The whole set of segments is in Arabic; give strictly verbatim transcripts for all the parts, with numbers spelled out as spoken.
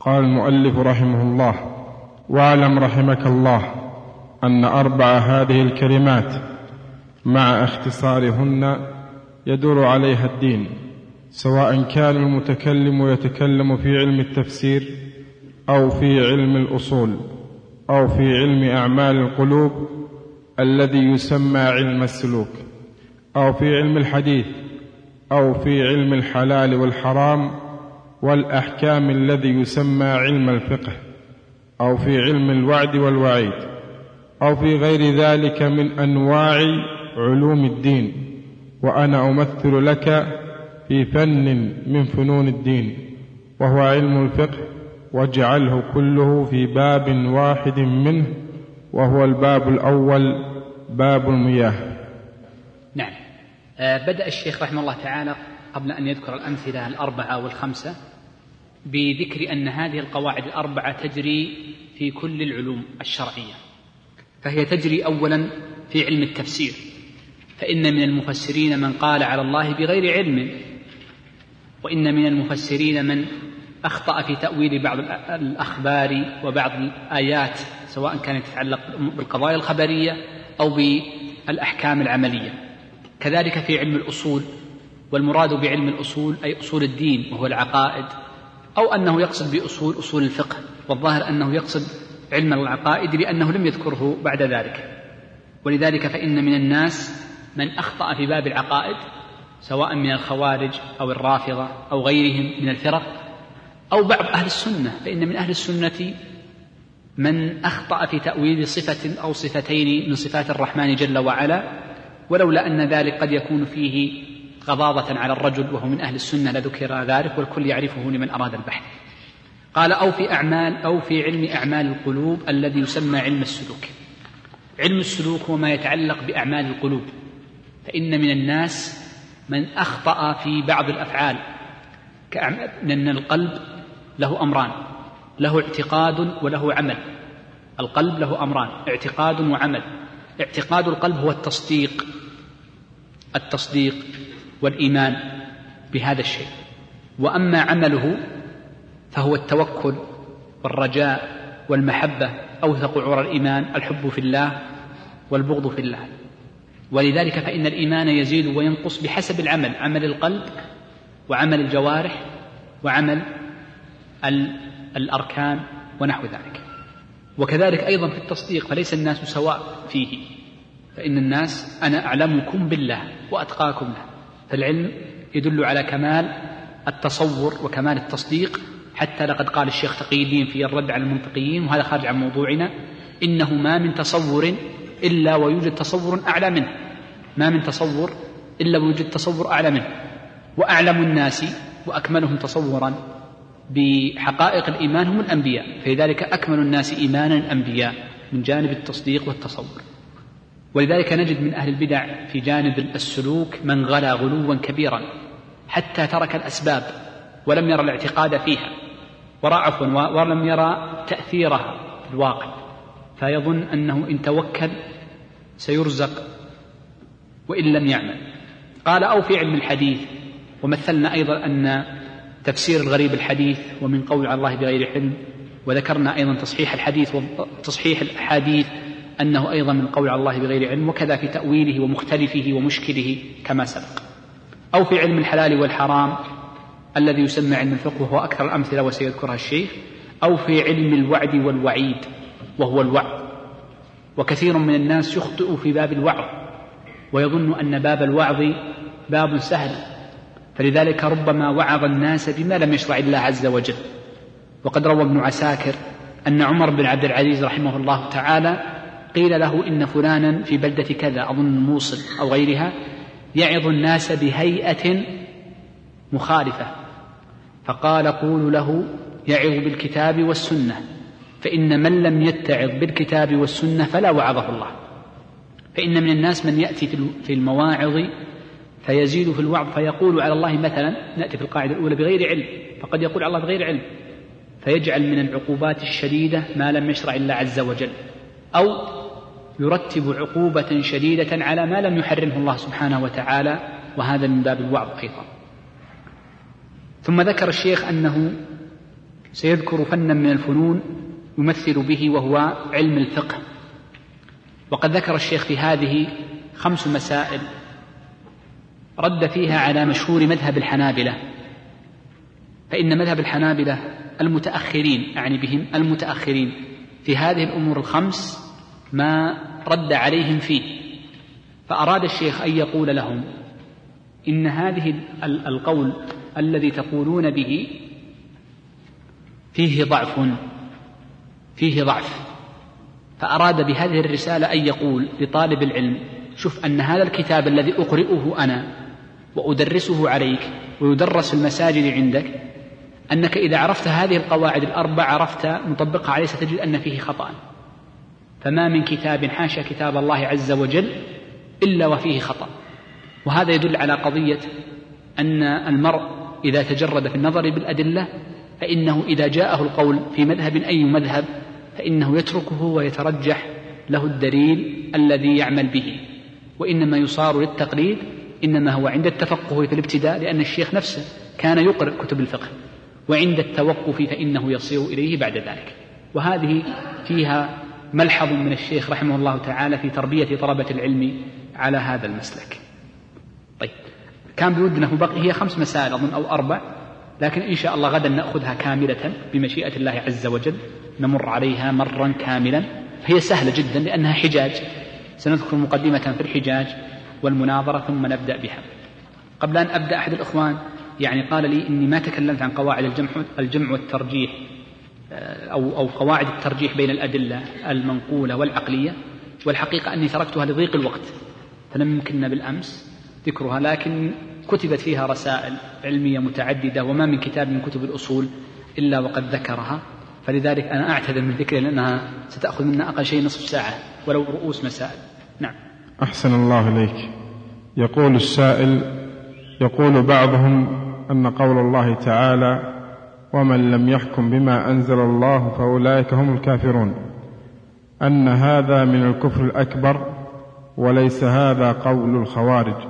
قال المؤلف رحمه الله: واعلم رحمك الله أن أربع هذه الكلمات مع اختصارهن يدور عليها الدين، سواء كان المتكلم يتكلم في علم التفسير أو في علم الأصول أو في علم أعمال القلوب الذي يسمى علم السلوك، أو في علم الحديث، أو في علم الحلال والحرام والأحكام الذي يسمى علم الفقه، أو في علم الوعد والوعيد، أو في غير ذلك من أنواع علوم الدين. وأنا أمثل لك في فن من فنون الدين وهو علم الفقه، واجعله كله في باب واحد منه، وهو الباب الأول باب المياه. نعم. آه بدأ الشيخ رحمه الله تعالى قبل أن يذكر الأمثلة الأربعة والخمسة بذكر أن هذه القواعد الأربعة تجري في كل العلوم الشرعية، فهي تجري أولا في علم التفسير، فإن من المفسرين من قال على الله بغير علم، وإن من المفسرين من أخطأ في تأويل بعض الأخبار وبعض الآيات، سواء كانت تتعلق بالقضايا الخبرية أو بالأحكام العملية. كذلك في علم الأصول، والمراد بعلم الأصول أي أصول الدين وهو العقائد، أو أنه يقصد بأصول أصول الفقه، والظاهر أنه يقصد علم العقائد لأنه لم يذكره بعد ذلك. ولذلك فإن من الناس من أخطأ في باب العقائد، سواء من الخوارج أو الرافضة أو غيرهم من الفرق، أو بعض أهل السنة، فإن من أهل السنة من أخطأ في تأويل صفة أو صفتين من صفات الرحمن جل وعلا، ولولا أن ذلك قد يكون فيه غضاضة على الرجل وهو من أهل السنة لذكر ذلك، والكل يعرفه لمن أراد البحث. قال: أو في أعمال أو في علم أعمال القلوب الذي يسمى علم السلوك. علم السلوك هو ما يتعلق بأعمال القلوب، فإن من الناس من أخطأ في بعض الأفعال، لأن القلب له أمران، له اعتقاد وله عمل. القلب له أمران، اعتقاد وعمل. اعتقاد القلب هو التصديق التصديق والإيمان بهذا الشيء، وأما عمله فهو التوكل والرجاء والمحبة، أوثق عرى الإيمان الحب في الله والبغض في الله. ولذلك فإن الإيمان يزيد وينقص بحسب العمل، عمل القلب وعمل الجوارح وعمل الأركان ونحو ذلك. وكذلك أيضا في التصديق، فليس الناس سواء فيه، فإن الناس أنا أعلمكم بالله وأتقاكم له، فالعلم يدل على كمال التصور وكمال التصديق. حتى لقد قال الشيخ تقي الدين في الرد على المنطقيين، وهذا خارج عن موضوعنا: إنه ما من تصور إلا ويوجد تصور أعلى منه، ما من تصور إلا ويوجد تصور أعلى منه. وأعلم الناس وأكملهم تصورا بحقائق الإيمان هم الأنبياء، فلذلك أكمل الناس إيمانا الأنبياء من جانب التصديق والتصور. ولذلك نجد من أهل البدع في جانب السلوك من غلا غلوا كبيرا حتى ترك الأسباب ولم يرى الاعتقاد فيها، ورعف ولم يرى تأثيرها في الواقع، فيظن أنه إن توكل سيرزق وإن لم يعمل. قال: أو في علم الحديث. ومثلنا أيضا أن تفسير الغريب الحديث ومن قول على الله بغير علم، وذكرنا أيضا تصحيح الحديث وتصحيح الحديث أنه أيضا من قول على الله بغير علم، وكذا في تأويله ومختلفه ومشكله كما سبق. أو في علم الحلال والحرام الذي يسمى علم الفقه، وهو أكثر الأمثلة وسيذكرها الشيخ. أو في علم الوعد والوعيد وهو الوعظ. وكثير من الناس يخطئ في باب الوعظ ويظن أن باب الوعظ باب سهل، فلذلك ربما وعظ الناس بما لم يشرع الله عز وجل. وقد روى ابن عساكر أن عمر بن عبد العزيز رحمه الله تعالى قيل له: إن فلانا في بلدة كذا، أظن الموصل أو غيرها، يعظ الناس بهيئة مخالفة، فقال: قولوا له يعظ بالكتاب والسنة، فإن من لم يتعظ بالكتاب والسنة فلا وعظه الله. فإن من الناس من يأتي في المواعظ فيزيد في الوعظ فيقول على الله مثلا، نأتي في القاعدة الأولى بغير علم، فقد يقول على الله بغير علم، فيجعل من العقوبات الشديدة ما لم يشرع الله عز وجل، أو يرتب عقوبة شديدة على ما لم يحرمه الله سبحانه وتعالى، وهذا من باب الوعظ أيضا. ثم ذكر الشيخ أنه سيذكر فنا من الفنون يمثل به وهو علم الفقه. وقد ذكر الشيخ في هذه خمس مسائل رد فيها على مشهور مذهب الحنابلة، فإن مذهب الحنابلة المتأخرين، أعني بهم المتأخرين في هذه الأمور الخمس، ما رد عليهم فيه. فأراد الشيخ أن يقول لهم إن هذه القول الذي تقولون به فيه ضعف فيه ضعف فأراد بهذه الرسالة أن يقول لطالب العلم: شوف أن هذا الكتاب الذي أقرئه أنا وأدرسه عليك ويدرس في المساجد عندك، أنك إذا عرفت هذه القواعد الأربع عرفت مطبقها عليه ستجد أن فيه خطأ. فما من كتاب حاشا كتاب الله عز وجل إلا وفيه خطأ. وهذا يدل على قضية أن المرء إذا تجرد في النظر بالأدلة فإنه إذا جاءه القول في مذهب أي مذهب فإنه يتركه ويترجح له الدليل الذي يعمل به، وإنما يصار للتقليد إنما هو عند التفقه في الابتداء، لأن الشيخ نفسه كان يقرأ كتب الفقه، وعند التوقف فإنه يصير إليه بعد ذلك. وهذه فيها ملحظ من الشيخ رحمه الله تعالى في تربية طلبة العلم على هذا المسلك. طيب، كان بودنا بقي هي خمس مسائل أظن أو أربع، لكن إن شاء الله غدا نأخذها كاملة بمشيئة الله عز وجل، نمر عليها مرا كاملا. هي سهلة جدا لأنها حجاج، سنذكر مقدمة في الحجاج والمناظرة ثم نبدأ بها. قبل أن أبدأ أحد الإخوان يعني قال لي إني ما تكلمت عن قواعد الجمع, الجمع والترجيح أو, أو قواعد الترجيح بين الأدلة المنقولة والعقلية، والحقيقة أني تركتها لضيق الوقت فلم يمكننا بالأمس ذكرها، لكن كتبت فيها رسائل علمية متعددة وما من كتاب من كتب الأصول إلا وقد ذكرها، فلذلك أنا أعتذر من ذكرها لأنها ستأخذ منا أقل شيء نصف ساعة ولو رؤوس مسائل. نعم. أحسن الله إليك. يقول السائل: يقول بعضهم أن قول الله تعالى: ومن لم يحكم بما أنزل الله فأولئك هم الكافرون، أن هذا من الكفر الأكبر وليس هذا قول الخوارج،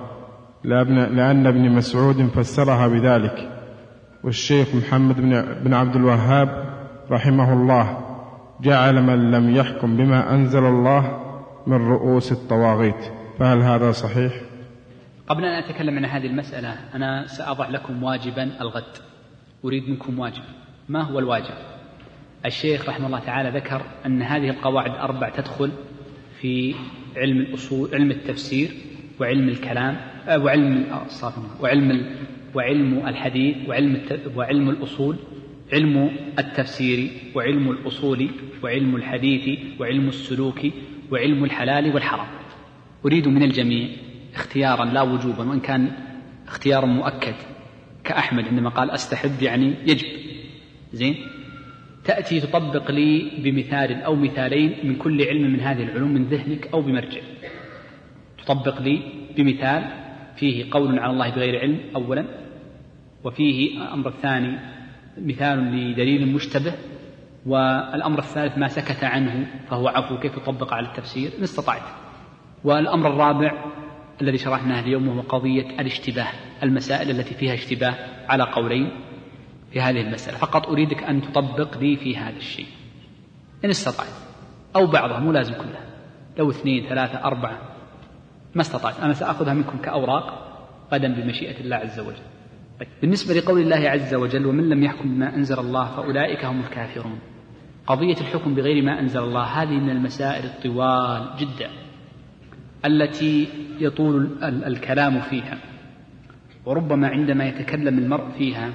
لأن ابن مسعود فسرها بذلك، والشيخ محمد بن عبد الوهاب رحمه الله جعل من لم يحكم بما أنزل الله من رؤوس الطواغيت، فهل هذا صحيح؟ قبل أن أتكلم عن هذه المسألة أنا سأضع لكم واجبا الغد، أريد منكم واجب. ما هو الواجب؟ الشيخ رحمه الله تعالى ذكر أن هذه القواعد الأربع تدخل في علم الأصول، علم التفسير وعلم الكلام وعلم وعلم وعلم الحديث وعلم وعلم الأصول، علم التفسير وعلم الأصول وعلم الحديث وعلم السلوك وعلم الحلال والحرام. أريد من الجميع اختيارا لا وجوبا، وإن كان اختيارا مؤكد كأحمد عندما قال أستحب يعني يجب، زين، تأتي تطبق لي بمثال أو مثالين من كل علم من هذه العلوم من ذهنك أو بمرجع، تطبق لي بمثال فيه قول على الله بغير علم أولا، وفيه الأمر الثاني مثال لدليل مشتبه، والأمر الثالث ما سكت عنه فهو عفو كيف يطبق على التفسير إن استطعت، والأمر الرابع الذي شرحناه اليوم هو قضية الاشتباه، المسائل التي فيها اشتباه على قولين في هذه المسألة. فقط أريدك أن تطبق لي في هذا الشيء إن استطعت، أو بعضها مو لازم كلها، لو اثنين ثلاثة أربعة ما استطعت، أنا سأخذها منكم كأوراق غدا بمشيئة الله عز وجل. طيب. بالنسبة لقول الله عز وجل: ومن لم يحكم بما أنزل الله فأولئك هم الكافرون، قضية الحكم بغير ما أنزل الله هذه من المسائل الطوال جدا التي يطول الكلام فيها، وربما عندما يتكلم المرء فيها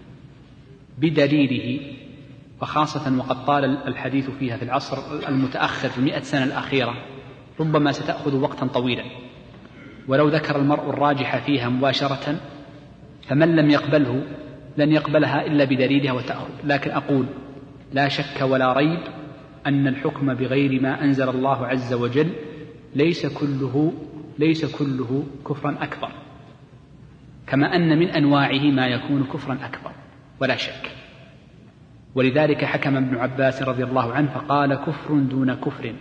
بدليله، وخاصة وقد طال الحديث فيها في العصر المتأخر في المئة سنة الأخيرة، ربما ستأخذ وقتا طويلا، ولو ذكر المرء الراجح فيها مباشرة فمن لم يقبله لن يقبلها إلا بدليلها وتأخذ. لكن أقول لا شك ولا ريب أن الحكم بغير ما أنزل الله عز وجل ليس كله ليس كله كفرا أكبر، كما أن من أنواعه ما يكون كفرا أكبر ولا شك. ولذلك حكم ابن عباس رضي الله عنه فقال: كفر دون كفر،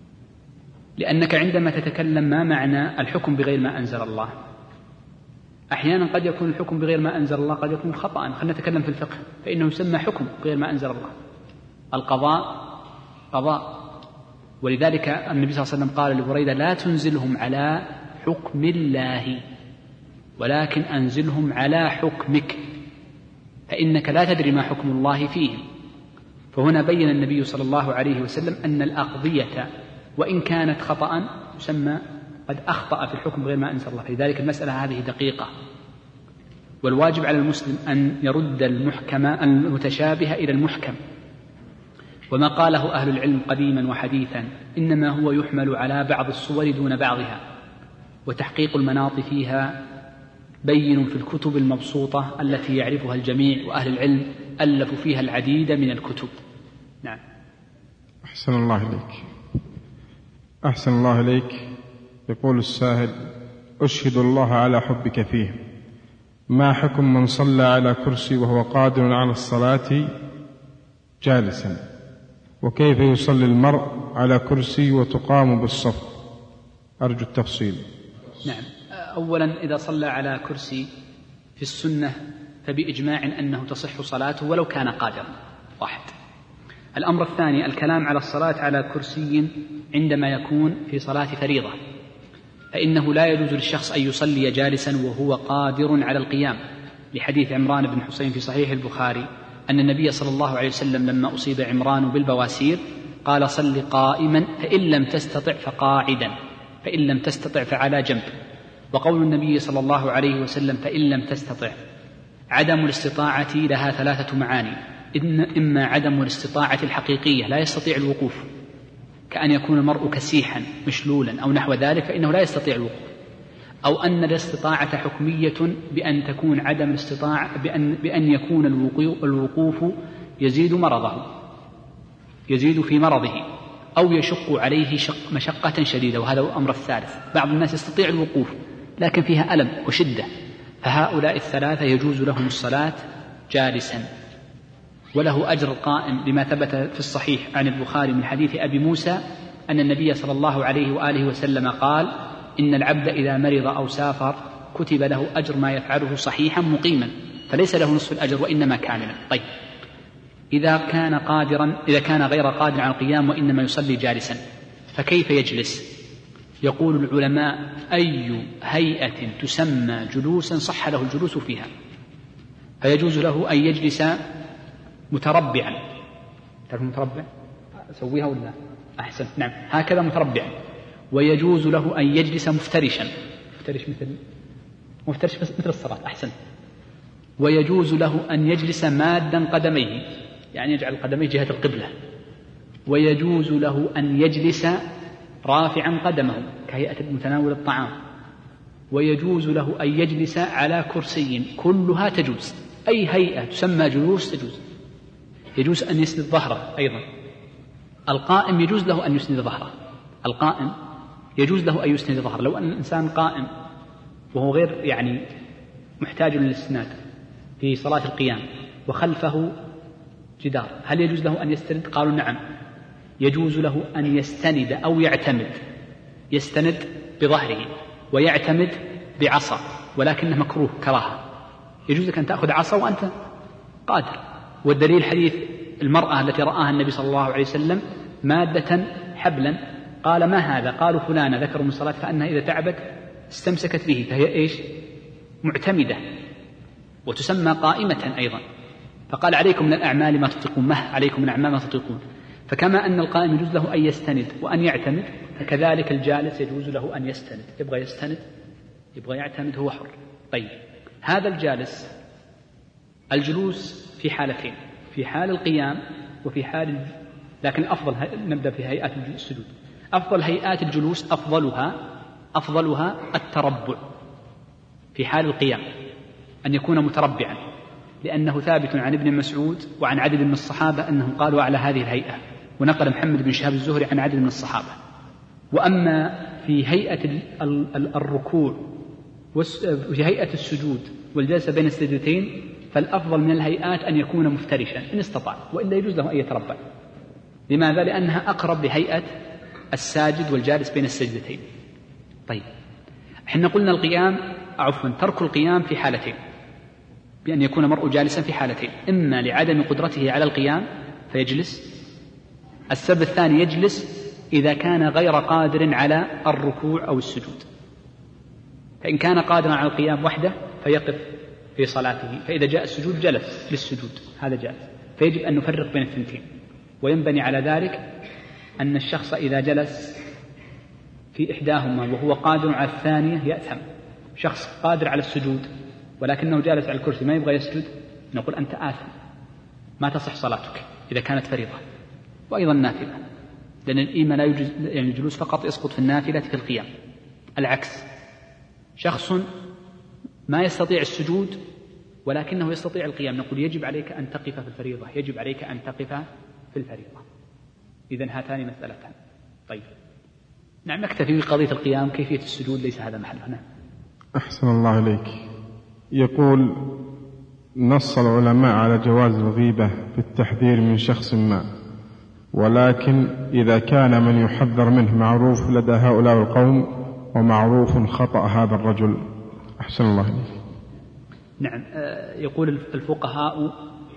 لأنك عندما تتكلم ما معنى الحكم بغير ما أنزل الله، أحيانا قد يكون الحكم بغير ما أنزل الله قد يكون خطأ. خلينا نتكلم في الفقه، فإنه يسمى حكم بغير ما أنزل الله. القضاء قضاء، ولذلك النبي صلى الله عليه وسلم قال لبريدة: لا تنزلهم على حكم الله ولكن أنزلهم على حكمك، فإنك لا تدري ما حكم الله فيهم. فهنا بين النبي صلى الله عليه وسلم أن الأقضية وإن كانت خطأ يسمى قد أخطأ في الحكم غير ما أنزل الله. فلذلك المسألة هذه دقيقة، والواجب على المسلم أن يرد المحكم المتشابه إلى المحكم. وما قاله أهل العلم قديما وحديثا إنما هو يحمل على بعض الصور دون بعضها، وتحقيق المناط فيها بين في الكتب المبسوطة التي يعرفها الجميع، وأهل العلم ألفوا فيها العديد من الكتب. نعم. أحسن الله إليك. أحسن الله إليك. يقول السائل: أشهد الله على حبك فيه، ما حكم من صلى على كرسي وهو قادر على الصلاة جالسا؟ وكيف يصلي المرء على كرسي وتقام بالصف؟ أرجو التفصيل. نعم. أولا إذا صلى على كرسي في السنة فبإجماع أنه تصح صلاته ولو كان قادرا. واحد. الأمر الثاني الكلام على الصلاة على كرسي عندما يكون في صلاة فريضة، فإنه لا يجوز للشخص أن يصلي جالسا وهو قادر على القيام، لحديث عمران بن حسين في صحيح البخاري أن النبي صلى الله عليه وسلم لما أصيب عمران بالبواسير قال: صل قائما فإن لم تستطع فقاعدا فإن لم تستطع فعلى جنب. وقول النبي صلى الله عليه وسلم فإن لم تستطع، عدم الاستطاعة لها ثلاثة معاني: إن إما عدم الاستطاعة الحقيقية لا يستطيع الوقوف، كأن يكون المرء كسيحا مشلولا أو نحو ذلك فإنه لا يستطيع الوقوف، أو أن الاستطاعة حكمية بأن تكون عدم الاستطاعة بأن, بأن يكون الوقوف يزيد مرضه يزيد في مرضه أو يشق عليه شق مشقة شديدة، وهذا هو الأمر الثالث. بعض الناس يستطيع الوقوف لكن فيها ألم وشدة، فهؤلاء الثلاثة يجوز لهم الصلاة جالسا، وله أجر القائم لما ثبت في الصحيح عن البخاري من حديث أبي موسى أن النبي صلى الله عليه وآله وسلم قال: إن العبد إذا مرض أو سافر كتب له أجر ما يفعله صحيحا مقيما، فليس له نصف الأجر وإنما كاملا. طيب، إذا كان قادرا إذا كان غير قادر على القيام وإنما يصلي جالسا فكيف يجلس؟ يقول العلماء: أي هيئة تسمى جلوسا صح له الجلوس فيها، فيجوز له أن يجلس متربعا. تعرف متربع؟ أسويها ولا؟ أحسن. نعم، هكذا متربعا. ويجوز له أن يجلس مفترشا. مفترش مثل مفترش مثل الصلاة. أحسن. ويجوز له أن يجلس مادا قدميه، يعني يجعل قدميه جهة القبلة. ويجوز له أن يجلس رافعا قدمه كهيئة متناول الطعام. ويجوز له أن يجلس على كرسي. كلها تجوز، أي هيئة تسمى جلوس تجوز. يجوز أن يسند ظهره أيضا. القائم يجوز له أن يسند ظهره. القائم يجوز له أن يسند ظهره. لو أن الإنسان قائم وهو غير يعني محتاج للإسناد في صلاة القيام وخلفه جدار، هل يجوز له أن يستند؟ قالوا نعم، يجوز له أن يستند أو يعتمد. يستند بظهره ويعتمد بعصا، ولكنه مكروه كراهة. يجوز لك أن تأخذ عصا وأنت قادر. والدليل حديث المرأة التي رآها النبي صلى الله عليه وسلم مادة حبلا، قال: ما هذا؟ قالوا: فلانة، ذكروا من صلاة فأنها إذا تعبت استمسكت به، فهي إيش؟ معتمدة، وتسمى قائمة أيضا. فقال: عليكم من الأعمال ما تطيقون، مه عليكم من الأعمال ما تطيقون. فكما أن القائم يجوز له أن يستند وأن يعتمد، فكذلك الجالس يجوز له أن يستند. يبغى يستند يبغى يعتمد، هو حر. طيب، هذا الجالس الجلوس في حالتين: في حال القيام وفي حال، لكن أفضل نبدأ في هيئات السجود. أفضل هيئات الجلوس أفضلها أفضلها التربع في حال القيام، أن يكون متربعا، لأنه ثابت عن ابن مسعود وعن عدد من الصحابة أنهم قالوا على هذه الهيئة، ونقل محمد بن شهاب الزهري عن عدد من الصحابة. وأما في هيئة الركوع وفي هيئة السجود والجلسة بين السجدتين فالأفضل من الهيئات أن يكون مفترشا إن استطاع، وإلا يجوز له أن يتربع. لماذا؟ لأنها أقرب لهيئة الساجد والجالس بين السجدتين. طيب، احنا قلنا القيام عفوا ترك القيام في حالتين، بأن يكون المرء جالسا في حالتين، إما لعدم قدرته على القيام فيجلس. السبب الثاني يجلس إذا كان غير قادر على الركوع أو السجود، فإن كان قادرا على القيام وحده فيقف في صلاته، فإذا جاء السجود جلس للسجود، هذا جائز. فيجب أن نفرق بين الثنتين، وينبني على ذلك أن الشخص إذا جلس في إحداهما وهو قادر على الثانية يأثم. شخص قادر على السجود ولكنه جالس على الكرسي ما يبغى يسجد، نقول أنت آثم، ما تصح صلاتك إذا كانت فريضة وأيضا نافلة، لأن الإيمان لا يجوز، يعني الجلوس فقط يسقط في النافلة في القيام. العكس، شخص ما يستطيع السجود ولكنه يستطيع القيام، نقول يجب عليك أن تقف في الفريضة، يجب عليك أن تقف في الفريضة. إذن هاتان مسألتان. طيب نعم، نكتفي بقضية القيام، كيفية السجود ليس هذا محله. نعم. أحسن الله إليك. يقول: نص العلماء على جواز الغيبة في التحذير من شخص ما، ولكن إذا كان من يحذر منه معروف لدى هؤلاء القوم ومعروف خطأ هذا الرجل. أحسن الله إليك. نعم. يقول الفقهاء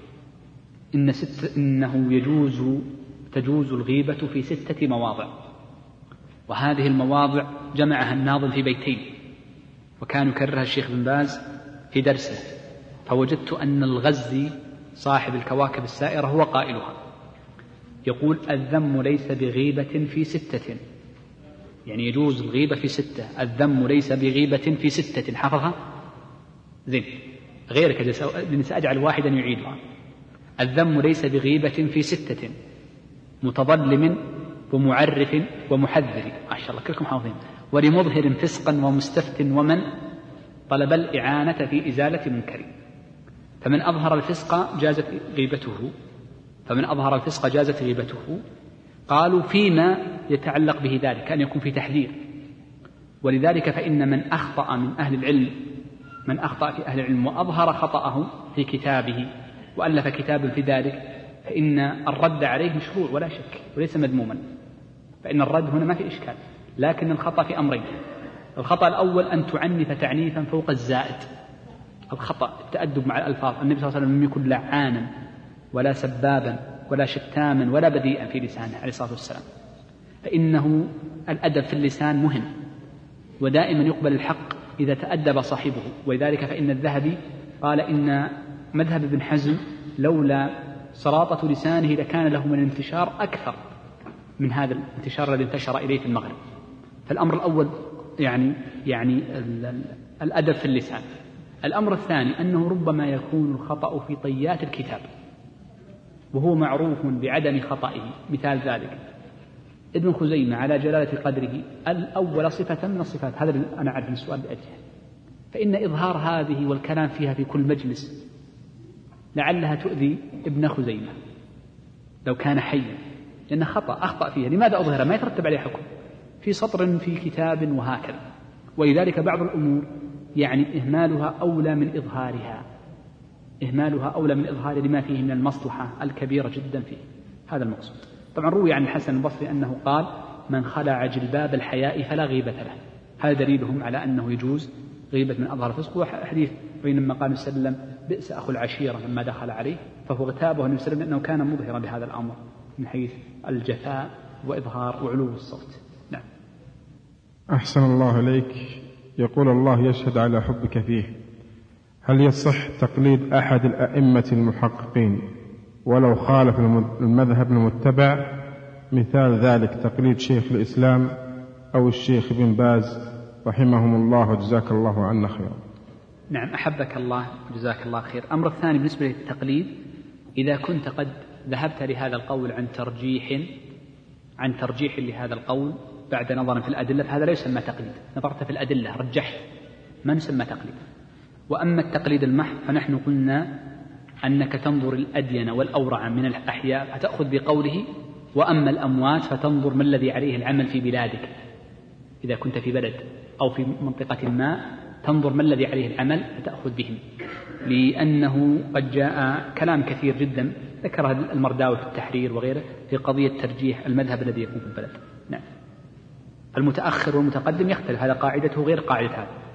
إن ست إنه يجوز تجوز الغيبة في ستة مواضع، وهذه المواضع جمعها الناظم في بيتين، وكان يكررها الشيخ بن باز في درسه، فوجدت أن الغزي صاحب الكواكب السائرة هو قائلها. يقول: الذم ليس بغيبة في ستة، يعني يجوز الغيبة في ستة، الذم ليس بغيبة في ستة. حفظها زين، غيرك لأني سأجعل واحدا يعيدها. الذم ليس بغيبة في ستة: متظلم ومعرف ومحذر، ما شاء الله كلكم حافظين، ولمظهر فسقا ومستفت ومن طلب الإعانة في إزالة منكر. فمن أظهر الفسق جازت غيبته، فمن أظهر الفسق جازت غيبته. قالوا فيما يتعلق به ذلك أن يكون في تحذير، ولذلك فإن من أخطأ من أهل العلم من أخطأ في أهل العلم وأظهر خطأه في كتابه وألف كتاب في ذلك، فإن الرد عليه مشروع ولا شك وليس مذموما، فإن الرد هنا ما في إشكال، لكن الخطأ في أمرين. الخطأ الأول أن تعنف تعنيفا فوق الزائد، الخطأ التأدب مع الألفاظ. النبي صلى الله عليه وسلم لم يكن لعانا ولا سبابا ولا شتاما ولا بديئا في لسانه عليه الصلاة والسلام، فإنه الأدب في اللسان مهم، ودائما يقبل الحق إذا تأدب صاحبه. ولذلك فإن الذهبي قال إن مذهب ابن حزم لولا سراطة لسانه لكان له من الانتشار أكثر من هذا الانتشار الذي انتشر إليه في المغرب. فالأمر الأول يعني يعني الأدب في اللسان. الأمر الثاني أنه ربما يكون الخطأ في طيات الكتاب وهو معروف بعدم خطئه. مثال ذلك ابن خزيمة على جلالة قدره الأول صفة من الصفات، هذا أنا أعرف السؤال بأجله، فإن إظهار هذه والكلام فيها في كل مجلس لعلها تؤذي ابن خزيمة لو كان حيا، لأن خطأ أخطأ فيها، لماذا أظهر؟ ما يترتب عليه حكم في سطر في كتاب وهكذا. ولذلك بعض الأمور يعني إهمالها أولى من إظهارها، إهمالها أولى من إظهار لما فيه من المصلحة الكبيرة جدا فيه، هذا المقصود. طبعا روي عن الحسن البصري أنه قال: من خلع جلباب الحياء فلا غيبة له. هذا دليلهم على أنه يجوز غيبة من أظهر الفسق. وحديث بينما قال وسلم: بئس أخو العشيرة لما دخل عليه، فهو اغتابه النبي صلى الله عليه وسلم أنه كان مظهرا بهذا الأمر من حيث الجفاء وإظهار وعلو الصوت. نعم. أحسن الله إليك. يقول: الله يشهد على حبك فيه، هل يصح تقليد أحد الأئمة المحققين ولو خالف المذهب المتبع؟ مثال ذلك تقليد شيخ الإسلام أو الشيخ بن باز رحمهم الله وجزاك الله عنا خيرا. نعم، أحبك الله وجزاك الله خير. الأمر الثاني بالنسبة للتقليد، إذا كنت قد ذهبت لهذا القول عن ترجيح عن ترجيح لهذا القول بعد نظر في الأدلة، فهذا لا يسمى تقليد. نظرت في الأدلة رجحت، ما نسمى تقليد. وأما التقليد المحض فنحن قلنا أنك تنظر الأدين والأورع من الأحياء فتأخذ بقوله، وأما الأموات فتنظر ما الذي عليه العمل في بلادك. إذا كنت في بلد أو في منطقة ما تنظر ما الذي عليه العمل فتأخذ بهم، لأنه قد جاء كلام كثير جدا ذكره المرداوي في التحرير وغيره في قضية ترجيح المذهب الذي يكون في البلد. نعم. المتأخر والمتقدم يختلف، هذا قاعدته غير قاعدة هذا.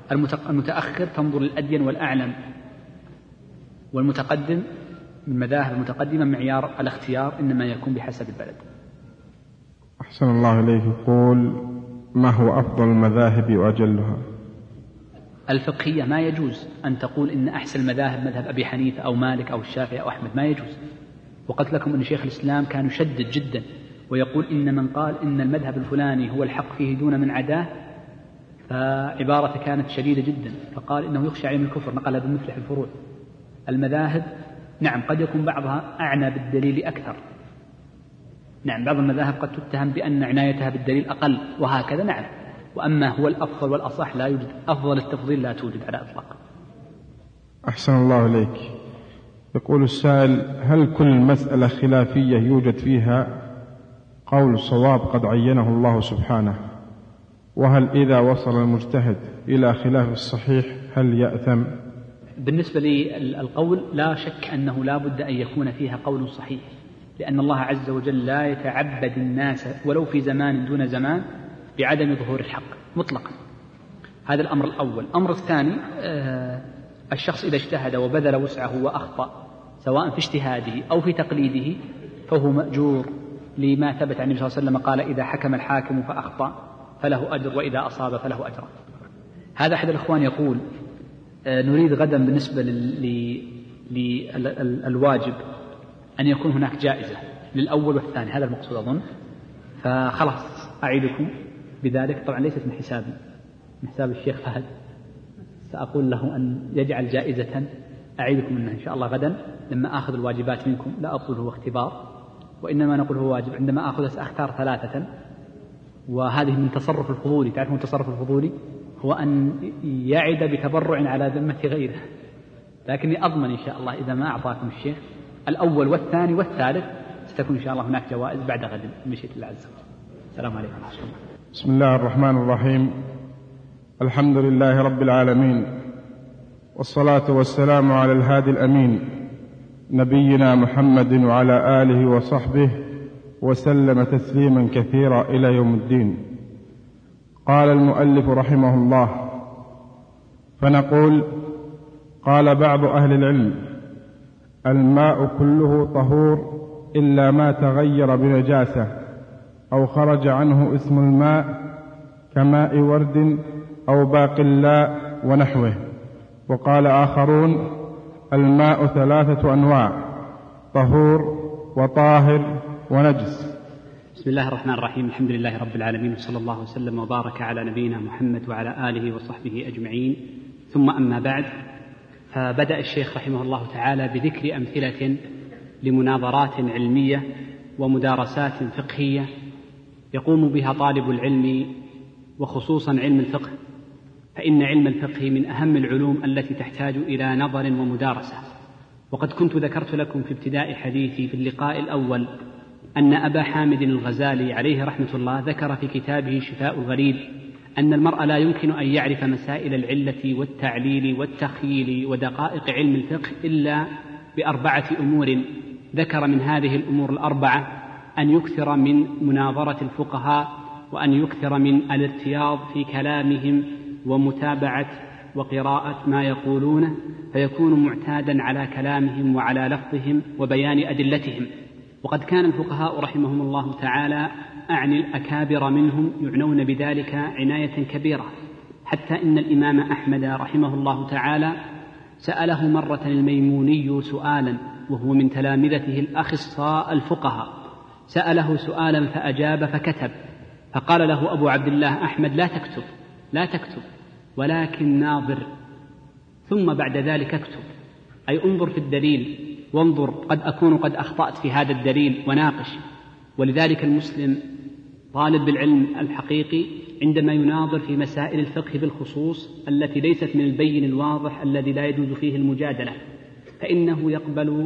المتأخر تنظر للأدين والأعلم، والمتقدم من مذاهب المتقدمة معيار الاختيار إنما يكون بحسب البلد. أحسن الله إليك. يقول: ما هو أفضل المذاهب وأجلها؟ الفقهية ما يجوز أن تقول إن أحسن المذاهب مذهب أبي حنيفة أو مالك أو الشافعي أو أحمد، ما يجوز. وقلت لكم أن شيخ الإسلام كان يشدد جدا ويقول إن من قال إن المذهب الفلاني هو الحق فيه دون من عداه فعبارة كانت شديدة جدا، فقال إنه يخشى عليه من الكفر، نقل بمفلح الفروع. المذاهب نعم قد يكون بعضها أعنى بالدليل أكثر، نعم بعض المذاهب قد تتهم بأن عنايتها بالدليل أقل وهكذا، نعم. وأما هو الأفضل والأصح لا يوجد، أفضل التفضيل لا توجد على إطلاق. أحسن الله إليك. يقول السائل: هل كل مسألة خلافية يوجد فيها قول صواب قد عينه الله سبحانه؟ وهل إذا وصل المجتهد إلى خلاف الصحيح هل يأثم؟ بالنسبة للقول لا شك أنه لا بد أن يكون فيها قول صحيح، لأن الله عز وجل لا يتعبد الناس ولو في زمان دون زمان بعدم ظهور الحق مطلقا. هذا الأمر الأول. الأمر الثاني، آه الشخص إذا اجتهد وبذل وسعه وأخطأ سواء في اجتهاده أو في تقليده فهو مأجور، لما ثبت عن النبي صلى الله عليه وسلم قال: إذا حكم الحاكم فأخطأ فله أجر وإذا أصاب فله أجر. هذا أحد الأخوان يقول: آه نريد غدا بالنسبة للواجب أن يكون هناك جائزة للأول والثاني، هذا المقصود أظن، فخلاص أعيدكم بذلك. طبعا ليست من حسابي، من حساب الشيخ فهد، سأقول له أن يجعل جائزة أعيدكم منها إن شاء الله غدا لما أخذ الواجبات منكم. لا أقول هو اختبار، وإنما نقول هو واجب. عندما أخذ سأختار ثلاثة، وهذه من تصرف الفضولي. تعرفون التصرف الفضولي هو أن يعد بتبرع على ذمة غيره، لكني أضمن إن شاء الله إذا ما أعطاكم الشيخ الأول والثاني والثالث ستكون إن شاء الله هناك جوائز بعد غد بمشيئة الله عز وجل. السلام عليكم ورحمة الله. بسم الله الرحمن الرحيم. الحمد لله رب العالمين، والصلاة والسلام على الهادي الأمين نبينا محمد وعلى آله وصحبه وسلم تسليما كثيرا إلى يوم الدين. قال المؤلف رحمه الله: فنقول: قال بعض أهل العلم: الماء كله طهور إلا ما تغير بنجاسة أو خرج عنه اسم الماء كماء ورد أو باقلاء ونحوه. وقال آخرون: الماء ثلاثة أنواع: طهور وطاهر ونجس. بسم الله الرحمن الرحيم. الحمد لله رب العالمين، وصلى الله وسلم وبارك على نبينا محمد وعلى آله وصحبه أجمعين، ثم أما بعد. فبدأ الشيخ رحمه الله تعالى بذكر أمثلة لمناظرات علمية ومدارسات فقهية يقوم بها طالب العلم، وخصوصا علم الفقه، فإن علم الفقه من أهم العلوم التي تحتاج إلى نظر ومدارسة. وقد كنت ذكرت لكم في ابتداء حديثي في اللقاء الأول أن أبا حامد الغزالي عليه رحمة الله ذكر في كتابه شفاء الغريب أن المرء لا يمكن أن يعرف مسائل العلة والتعليل والتخييل ودقائق علم الفقه إلا بأربعة أمور. ذكر من هذه الأمور الأربعة أن يكثر من مناظرة الفقهاء، وأن يكثر من الارتياض في كلامهم ومتابعة وقراءة ما يقولونه، فيكون معتادا على كلامهم وعلى لفظهم وبيان أدلتهم. وقد كان الفقهاء رحمهم الله تعالى أعني الأكابر منهم يعنون بذلك عناية كبيرة، حتى إن الإمام أحمد رحمه الله تعالى سأله مرة الميموني سؤالا، وهو من تلامذته الأخصاء الفقهاء، سأله سؤالا فأجاب فكتب، فقال له أبو عبد الله أحمد: لا تكتب لا تكتب ولكن ناظر، ثم بعد ذلك اكتب، أي انظر في الدليل وانظر، قد أكون قد أخطأت في هذا الدليل وناقش. ولذلك المسلم طالب بالعلم الحقيقي عندما يناظر في مسائل الفقه بالخصوص التي ليست من البين الواضح الذي لا يجوز فيه المجادلة، فإنه يقبل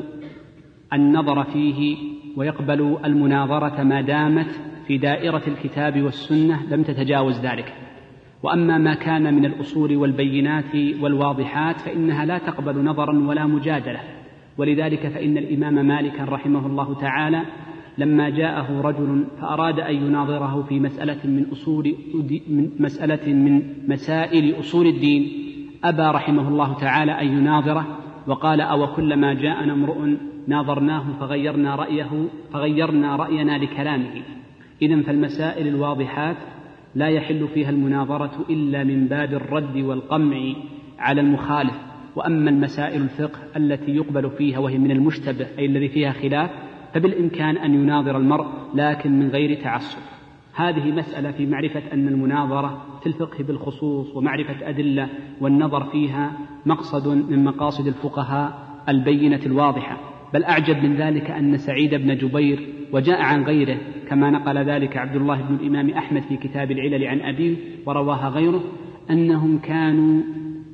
النظر فيه ويقبل المناظرة ما دامت في دائرة الكتاب والسنة لم تتجاوز ذلك. وأما ما كان من الأصول والبينات والواضحات فإنها لا تقبل نظرا ولا مجادلة. ولذلك فإن الإمام مالك رحمه الله تعالى لما جاءه رجل فأراد أن يناظره في مسألة من أصول من مسألة من مسائل أصول الدين أبى رحمه الله تعالى أن يناظره، وقال: أو كلما جاءنا امرؤ ناظرناه فغيرنا رأيه فغيرنا رأينا لكلامه. إذن فالمسائل الواضحات لا يحل فيها المناظرة إلا من باب الرد والقمع على المخالف. وأما المسائل الفقه التي يقبل فيها وهي من المشتبه أي الذي فيها خلاف فبالإمكان أن يناظر المرء لكن من غير تعصب. هذه مسألة في معرفة أن المناظرة في الفقه بالخصوص ومعرفة أدلة والنظر فيها مقصد من مقاصد الفقهاء البينة الواضحة. بل أعجب من ذلك أن سعيد بن جبير وجاء عن غيره كما نقل ذلك عبد الله بن الإمام أحمد في كتاب العلل عن أبيه ورواها غيره أنهم كانوا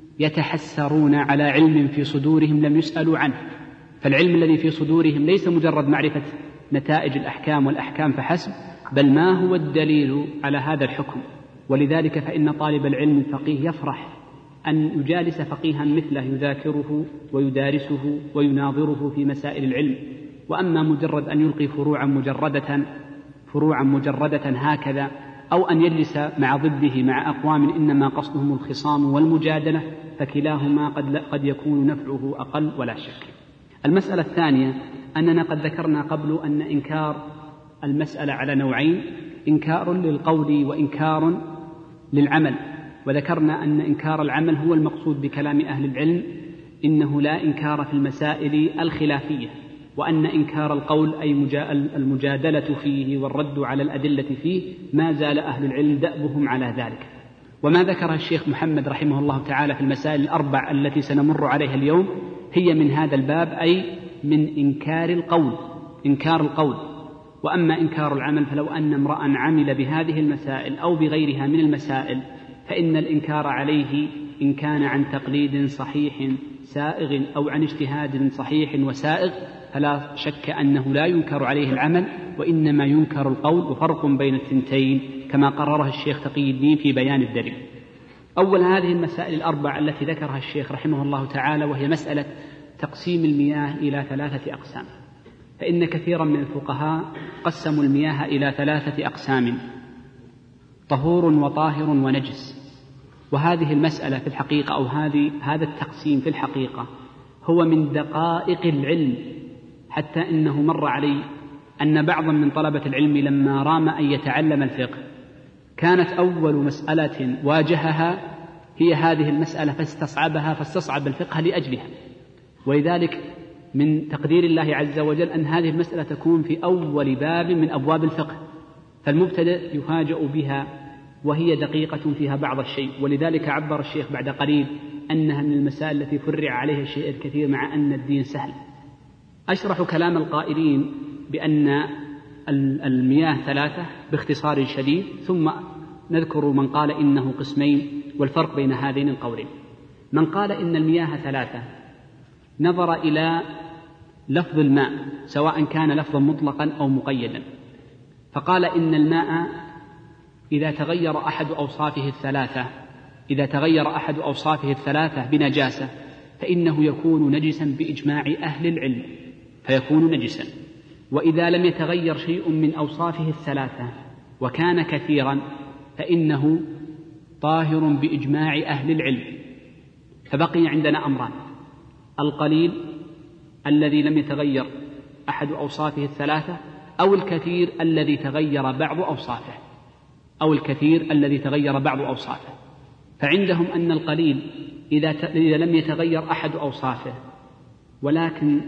يتحسرون على علم في صدورهم لم يسألوا عنه. فالعلم الذي في صدورهم ليس مجرد معرفة نتائج الأحكام والأحكام فحسب، بل ما هو الدليل على هذا الحكم. ولذلك فإن طالب العلم الفقيه يفرح أن يجالس فقيها مثله يذاكره ويدارسه ويناظره في مسائل العلم. وأما مجرد أن يلقي فروعا مجردة فروعا مجردة هكذا، أو أن يجلس مع ضده مع أقوام إنما قصدهم الخصام والمجادلة، فكلاهما قد, قد يكون نفعه أقل ولا شك. المسألة الثانية أننا قد ذكرنا قبل أن إنكار المسألة على نوعين: إنكار للقول وإنكار للعمل. وذكرنا أن إنكار العمل هو المقصود بكلام أهل العلم، إنه لا إنكار في المسائل الخلافية، وأن إنكار القول أي المجادلة فيه والرد على الأدلة فيه ما زال أهل العلم دأبهم على ذلك. وما ذكرها الشيخ محمد رحمه الله تعالى في المسائل الأربع التي سنمر عليها اليوم هي من هذا الباب، أي من إنكار القول إنكار القول وأما إنكار العمل فلو أن امرأ عمل بهذه المسائل أو بغيرها من المسائل فإن الإنكار عليه إن كان عن تقليد صحيح سائغ أو عن اجتهاد صحيح وسائغ فلا شك أنه لا ينكر عليه العمل وإنما ينكر القول، وفرق بين الثنتين كما قررها الشيخ تقي الدين في بيان الدليل. أول هذه المسائل الأربع التي ذكرها الشيخ رحمه الله تعالى وهي مسألة تقسيم المياه إلى ثلاثة أقسام. فإن كثيرا من الفقهاء قسموا المياه إلى ثلاثة أقسام: طهور وطاهر ونجس. وهذه المسألة في الحقيقة أو هذه هذا التقسيم في الحقيقة هو من دقائق العلم، حتى إنه مر علي أن بعضا من طلبة العلم لما رام أن يتعلم الفقه كانت أول مسألة واجهها هي هذه المسألة فاستصعبها فاستصعب الفقه لأجلها. ولذلك من تقدير الله عز وجل أن هذه المسألة تكون في أول باب من أبواب الفقه، فالمبتدئ يفاجأ بها وهي دقيقة فيها بعض الشيء. ولذلك عبر الشيخ بعد قليل أنها من المسائل التي فرع عليها الشيء الكثير مع أن الدين سهل. أشرح كلام القائلين بأن المياه ثلاثة باختصار شديد، ثم نذكر من قال إنه قسمين والفرق بين هذين القولين. من قال إن المياه ثلاثة نظر إلى لفظ الماء سواء كان لفظا مطلقا أو مقيدا، فقال إن الماء إذا تغير أحد أوصافه الثلاثة إذا تغير أحد أوصافه الثلاثة بنجاسة فإنه يكون نجسا بإجماع أهل العلم فيكون نجسا. وإذا لم يتغير شيء من أوصافه الثلاثة وكان كثيرا فإنه طاهر بإجماع أهل العلم. فبقي عندنا أمران: القليل الذي لم يتغير أحد أوصافه الثلاثة، أو الكثير الذي تغير بعض أوصافه أو الكثير الذي تغير بعض أوصافه. فعندهم أن القليل إذا لم يتغير أحد أوصافه ولكن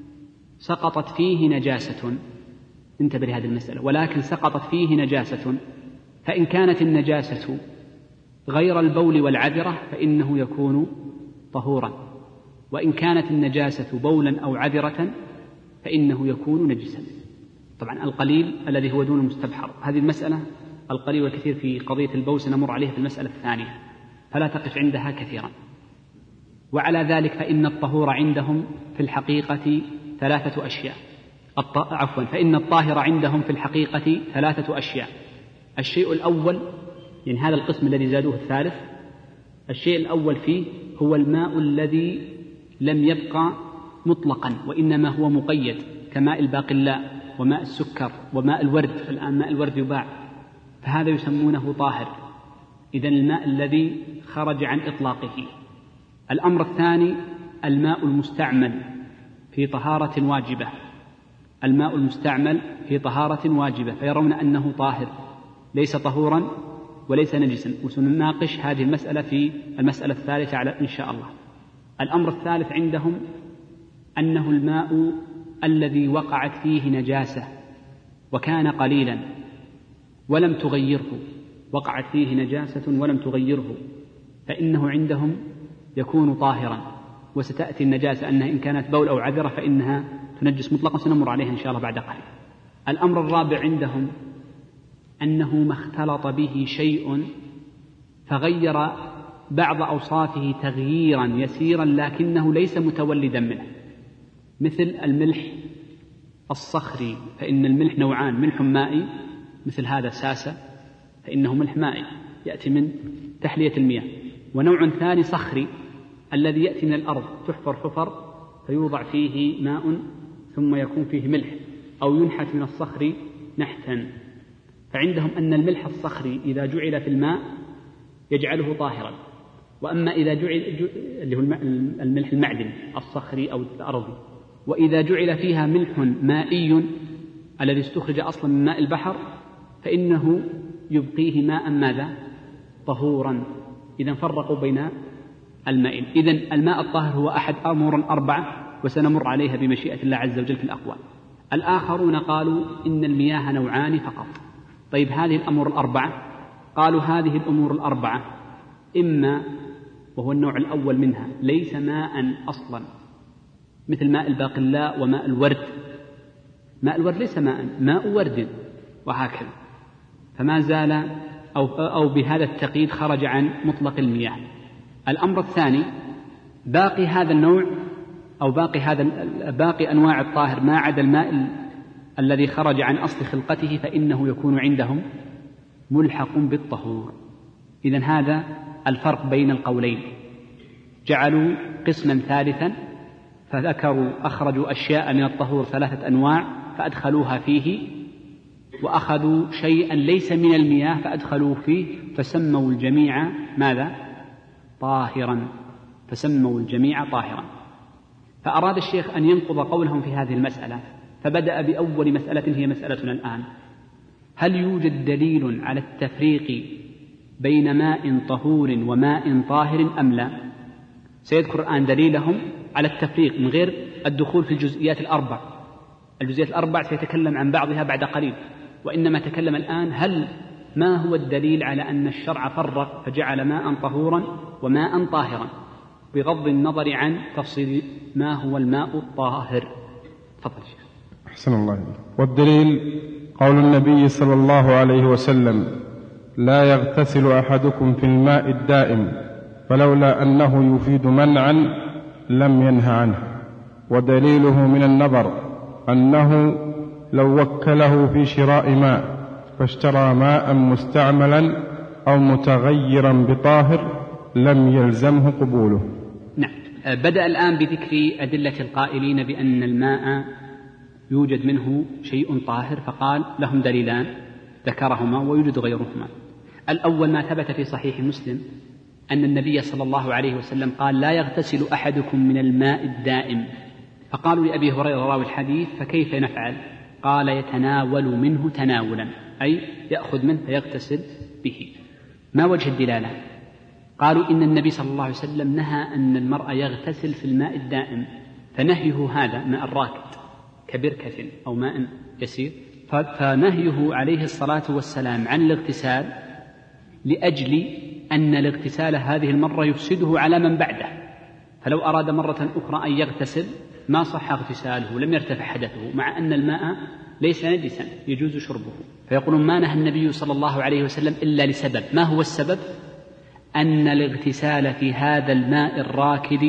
سقطت فيه نجاسة، انتبه لهذه المسألة، ولكن سقطت فيه نجاسة، فإن كانت النجاسة غير البول والعذرة فإنه يكون طهورا، وإن كانت النجاسة بولا أو عذرة فإنه يكون نجسا. طبعا القليل الذي هو دون المستبحر، هذه المسألة القليل والكثير في قضية البول سنمر عليها في المسألة الثانية فلا تقف عندها كثيرا. وعلى ذلك فإن الطهور عندهم في الحقيقة ثلاثة أشياء الط... عفوا فإن الطاهر عندهم في الحقيقة ثلاثة أشياء. الشيء الأول، يعني هذا القسم الذي زادوه الثالث، الشيء الأول فيه هو الماء الذي لم يبقى مطلقا وإنما هو مقيد كماء الباقلاء وماء السكر وماء الورد، الآن ماء الورد يباع، فهذا يسمونه طاهر. إذن الماء الذي خرج عن إطلاقه. الأمر الثاني الماء المستعمل في طهارة واجبة، الماء المستعمل في طهارة واجبة، فيرون أنه طاهر ليس طهورا وليس نجسا، وسنناقش هذه المسألة في المسألة الثالثة على إن شاء الله. الأمر الثالث عندهم أنه الماء الذي وقعت فيه نجاسة وكان قليلا ولم تغيره، وقعت فيه نجاسة ولم تغيره، فإنه عندهم يكون طاهرا. وستأتي النجاسة أنها إن كانت بول أو عذرة فإنها تنجس مطلقا، سنمر عليها إن شاء الله بعد قليل. الأمر الرابع عندهم أنه ما اختلط به شيء فغير بعض أوصافه تغييرا يسيرا لكنه ليس متولدا منه، مثل الملح الصخري، فإن الملح نوعان، ملح مائي مثل هذا ساسة فإنه ملح مائي يأتي من تحلية المياه، ونوع ثاني صخري الذي يأتي من الأرض، تحفر حفر فيوضع فيه ماء ثم يكون فيه ملح، أو ينحت من الصخر نحتا. فعندهم أن الملح الصخري إذا جعل في الماء يجعله طاهرا، وأما إذا جعل اللي هو الملح المعدن الصخري أو الأرضي، وإذا جعل فيها ملح مائي الذي استخرج أصلا من ماء البحر فإنه يبقيه ماء ماذا؟ طهورا. إذا فرقوا بين الماء. إذن الماء الطاهر هو أحد أمور أربعة وسنمر عليها بمشيئة الله عز وجل في الأقوال. الآخرون قالوا إن المياه نوعان فقط. طيب هذه الأمور الأربعة، قالوا هذه الأمور الأربعة إما، وهو النوع الأول منها، ليس ماء أصلا مثل ماء الباقلاء وماء الورد، ماء الورد ليس ماء، ماء ورد وهكذا، فما زال أو, أو بهذا التقييد خرج عن مطلق المياه. الأمر الثاني باقي هذا النوع أو باقي هذا باقي أنواع الطاهر ما عدا الماء الذي خرج عن أصل خلقته فإنه يكون عندهم ملحق بالطهور. إذن هذا الفرق بين القولين. جعلوا قسما ثالثا فذكروا أخرجوا أشياء من الطهور ثلاثة أنواع فأدخلوها فيه، وأخذوا شيئا ليس من المياه فأدخلوه فيه، فسموا الجميع ماذا؟ طاهرا، فسموا الجميع طاهرا. فأراد الشيخ أن ينقض قولهم في هذه المسألة، فبدأ بأول مسألة هي مسألتنا الآن: هل يوجد دليل على التفريق بين ماء طهور وماء طاهر أم لا؟ سيذكر الآن دليلهم على التفريق من غير الدخول في الجزئيات الأربع. الجزئيات الأربع سيتكلم عن بعضها بعد قليل، وإنما تكلم الآن هل ما هو الدليل على أن الشرع فرق فجعل ماء طهورا وماء طاهرا، بغض النظر عن تفصيل ما هو الماء الطاهر. تفضل شيخ. أحسن الله إليك. والدليل قول النبي صلى الله عليه وسلم: لا يغتسل أحدكم في الماء الدائم، فلولا أنه يفيد منعا لم ينه عنه. ودليله من النظر أنه لو وكله في شراء ماء فاشترى ماء مستعملا أو متغيرا بطاهر لم يلزمه قبوله. نعم. بدأ الآن بذكر أدلة القائلين بأن الماء يوجد منه شيء طاهر، فقال لهم دليلان ذكرهما ويوجد غيرهما. الأول ما ثبت في صحيح مسلم أن النبي صلى الله عليه وسلم قال: لا يغتسل أحدكم من الماء الدائم. فقالوا لأبي هريرة راوي الحديث: فكيف نفعل؟ قال: يتناول منه تناولا، أي يأخذ منه فيغتسل به. ما وجه الدلالة؟ قالوا إن النبي صلى الله عليه وسلم نهى أن المرء يغتسل في الماء الدائم، فنهيه هذا ماء الراكد كبركة أو ماء يسير، فنهيه عليه الصلاة والسلام عن الاغتسال لأجل أن الاغتسال هذه المرة يفسده على من بعده، فلو أراد مرة أخرى أن يغتسل ما صح اغتساله، لم يرتفع حدثه، مع أن الماء ليس نجسا يجوز شربه. فيقولون ما نهى النبي صلى الله عليه وسلم إلا لسبب. ما هو السبب؟ أن الاغتسال في هذا الماء الراكد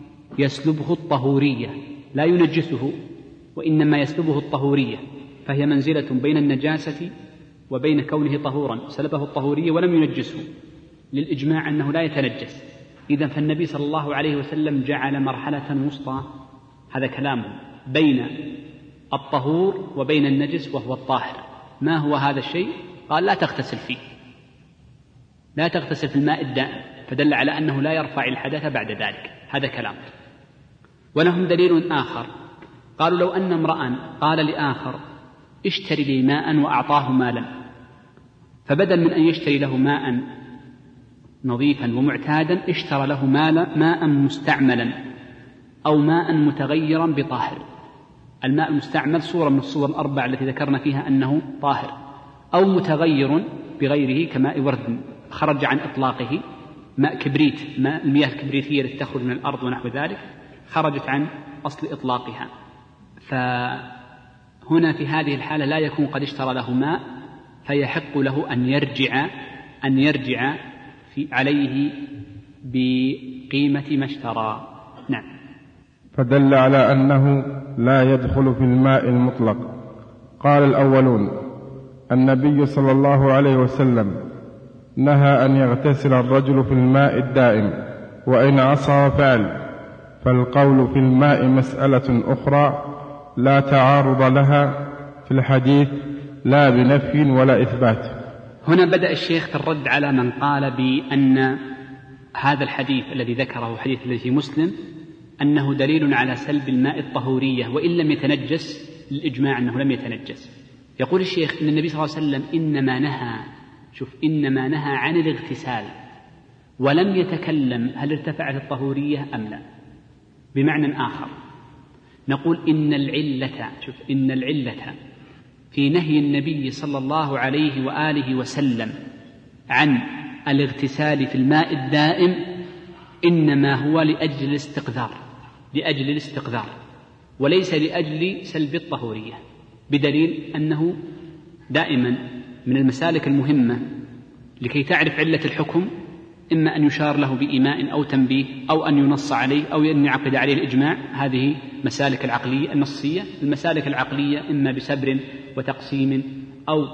يسلبه الطهورية، لا ينجسه وإنما يسلبه الطهورية، فهي منزلة بين النجاسة وبين كونه طهورا، سلبه الطهورية ولم ينجسه، للإجماع أنه لا يتنجس. إذن فالنبي صلى الله عليه وسلم جعل مرحلة وسطى، هذا كلامه، بين الطهور وبين النجس وهو الطاهر. ما هو هذا الشيء؟ قال لا تغتسل فيه، لا تغتسل في الماء الدائم، فدل على أنه لا يرفع الحدث بعد ذلك. هذا كلام. ولهم دليل آخر، قالوا لو أن امرأ قال لآخر اشتري لي ماء وأعطاه مالا، فبدل من أن يشتري له ماء نظيفا ومعتادا اشترى له ماء مستعملا أو ماء متغيرا بطاهر. الماء المستعمل صورة من الصور الأربع التي ذكرنا فيها أنه طاهر، أو متغير بغيره كماء ورد خرج عن إطلاقه، ماء كبريت، ماء المياه الكبريتية التي تخرج من الأرض ونحو ذلك خرجت عن أصل إطلاقها. فهنا في هذه الحالة لا يكون قد اشترى له ماء، فيحق له أن يرجع أن يرجع في عليه بقيمة ما اشترى. نعم. فدل على أنه لا يدخل في الماء المطلق. قال الأولون: النبي صلى الله عليه وسلم نهى أن يغتسل الرجل في الماء الدائم وإن عصى وفعل، فالقول في الماء مسألة أخرى لا تعارض لها في الحديث لا بنفي ولا إثبات. هنا بدأ الشيخ في الرد على من قال بأن هذا الحديث الذي ذكره حديث الذي في مسلم أنه دليل على سلب الماء الطهورية وإن لم يتنجس، الإجماع أنه لم يتنجس. يقول الشيخ إن النبي صلى الله عليه وسلم إنما نهى شوف إنما نهى عن الاغتسال ولم يتكلم هل ارتفعت الطهورية أم لا. بمعنى آخر نقول إن العلة شوف إن العلة في نهي النبي صلى الله عليه وآله وسلم عن الاغتسال في الماء الدائم إنما هو لأجل الاستقذار لأجل الاستقذار وليس لأجل سلب الطهورية، بدليل أنه دائما من المسالك المهمة لكي تعرف علة الحكم إما أن يشار له بإيماء أو تنبيه أو أن ينص عليه أو أن يعقد عليه الإجماع. هذه مسالك العقلية النصية. المسالك العقلية إما بسبر وتقسيم أو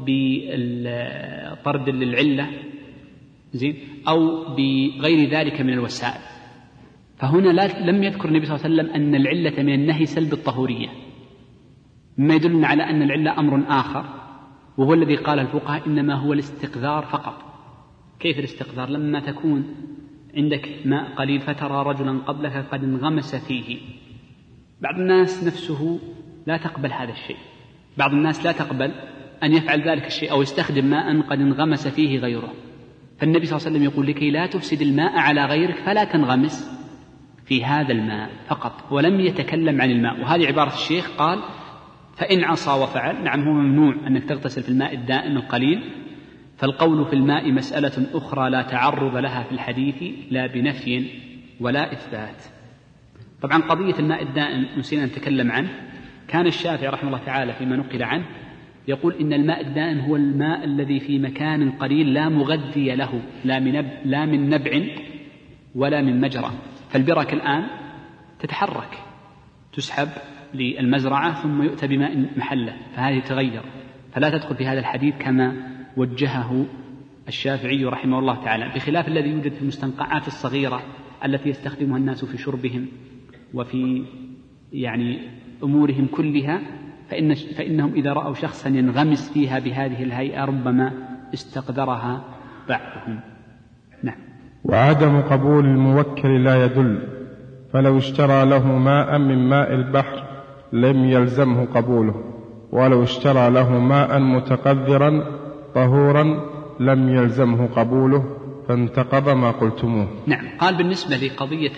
بطرد للعلة زين أو بغير ذلك من الوسائل. فهنا لا لم يذكر النبي صلى الله عليه وسلم أن العلة من النهي سلب الطهورية، مما يدلنا على أن العلة أمر آخر، وهو الذي قال الفقهاء إنما هو الاستقذار فقط. كيف الاستقذار؟ لما تكون عندك ماء قليل فترى رجلا قبلك قد انغمس فيه، بعض الناس نفسه لا تقبل هذا الشيء، بعض الناس لا تقبل أن يفعل ذلك الشيء أو يستخدم ماء قد انغمس فيه غيره. فالنبي صلى الله عليه وسلم يقول لكي لا تفسد الماء على غيرك فلا تنغمس في هذا الماء فقط، ولم يتكلم عن الماء. وهذه عبارة الشيخ قال فإن عصى وفعل. نعم هو ممنوع أنك تغتسل في الماء الدائم القليل، فالقول في الماء مسألة أخرى لا تعرض لها في الحديث لا بنفي ولا إثبات. طبعا قضية الماء الدائم نسينا أن نتكلم عنه. كان الشافعي رحمه الله تعالى فيما نقل عنه يقول إن الماء الدائم هو الماء الذي في مكان قليل لا مغذي له لا من, نب لا من نبع ولا من مجرى. فالبرك الآن تتحرك تسحب للمزرعة ثم يؤتى بماء محله، فهذه تغير، فلا تدخل في هذا الحديث كما وجهه الشافعي رحمه الله تعالى، بخلاف الذي يوجد في المستنقعات الصغيرة التي يستخدمها الناس في شربهم وفي يعني أمورهم كلها، فإن فإنهم إذا رأوا شخصا ينغمس فيها بهذه الهيئة ربما استقذرها بعضهم. نعم. وعدم قبول الموكل لا يدل، فلو اشترى له ماء من ماء البحر لم يلزمه قبوله، ولو اشترى له ماء متقذرا طهورا لم يلزمه قبوله، فانتقض ما قلتموه. نعم. قال بالنسبة لقضية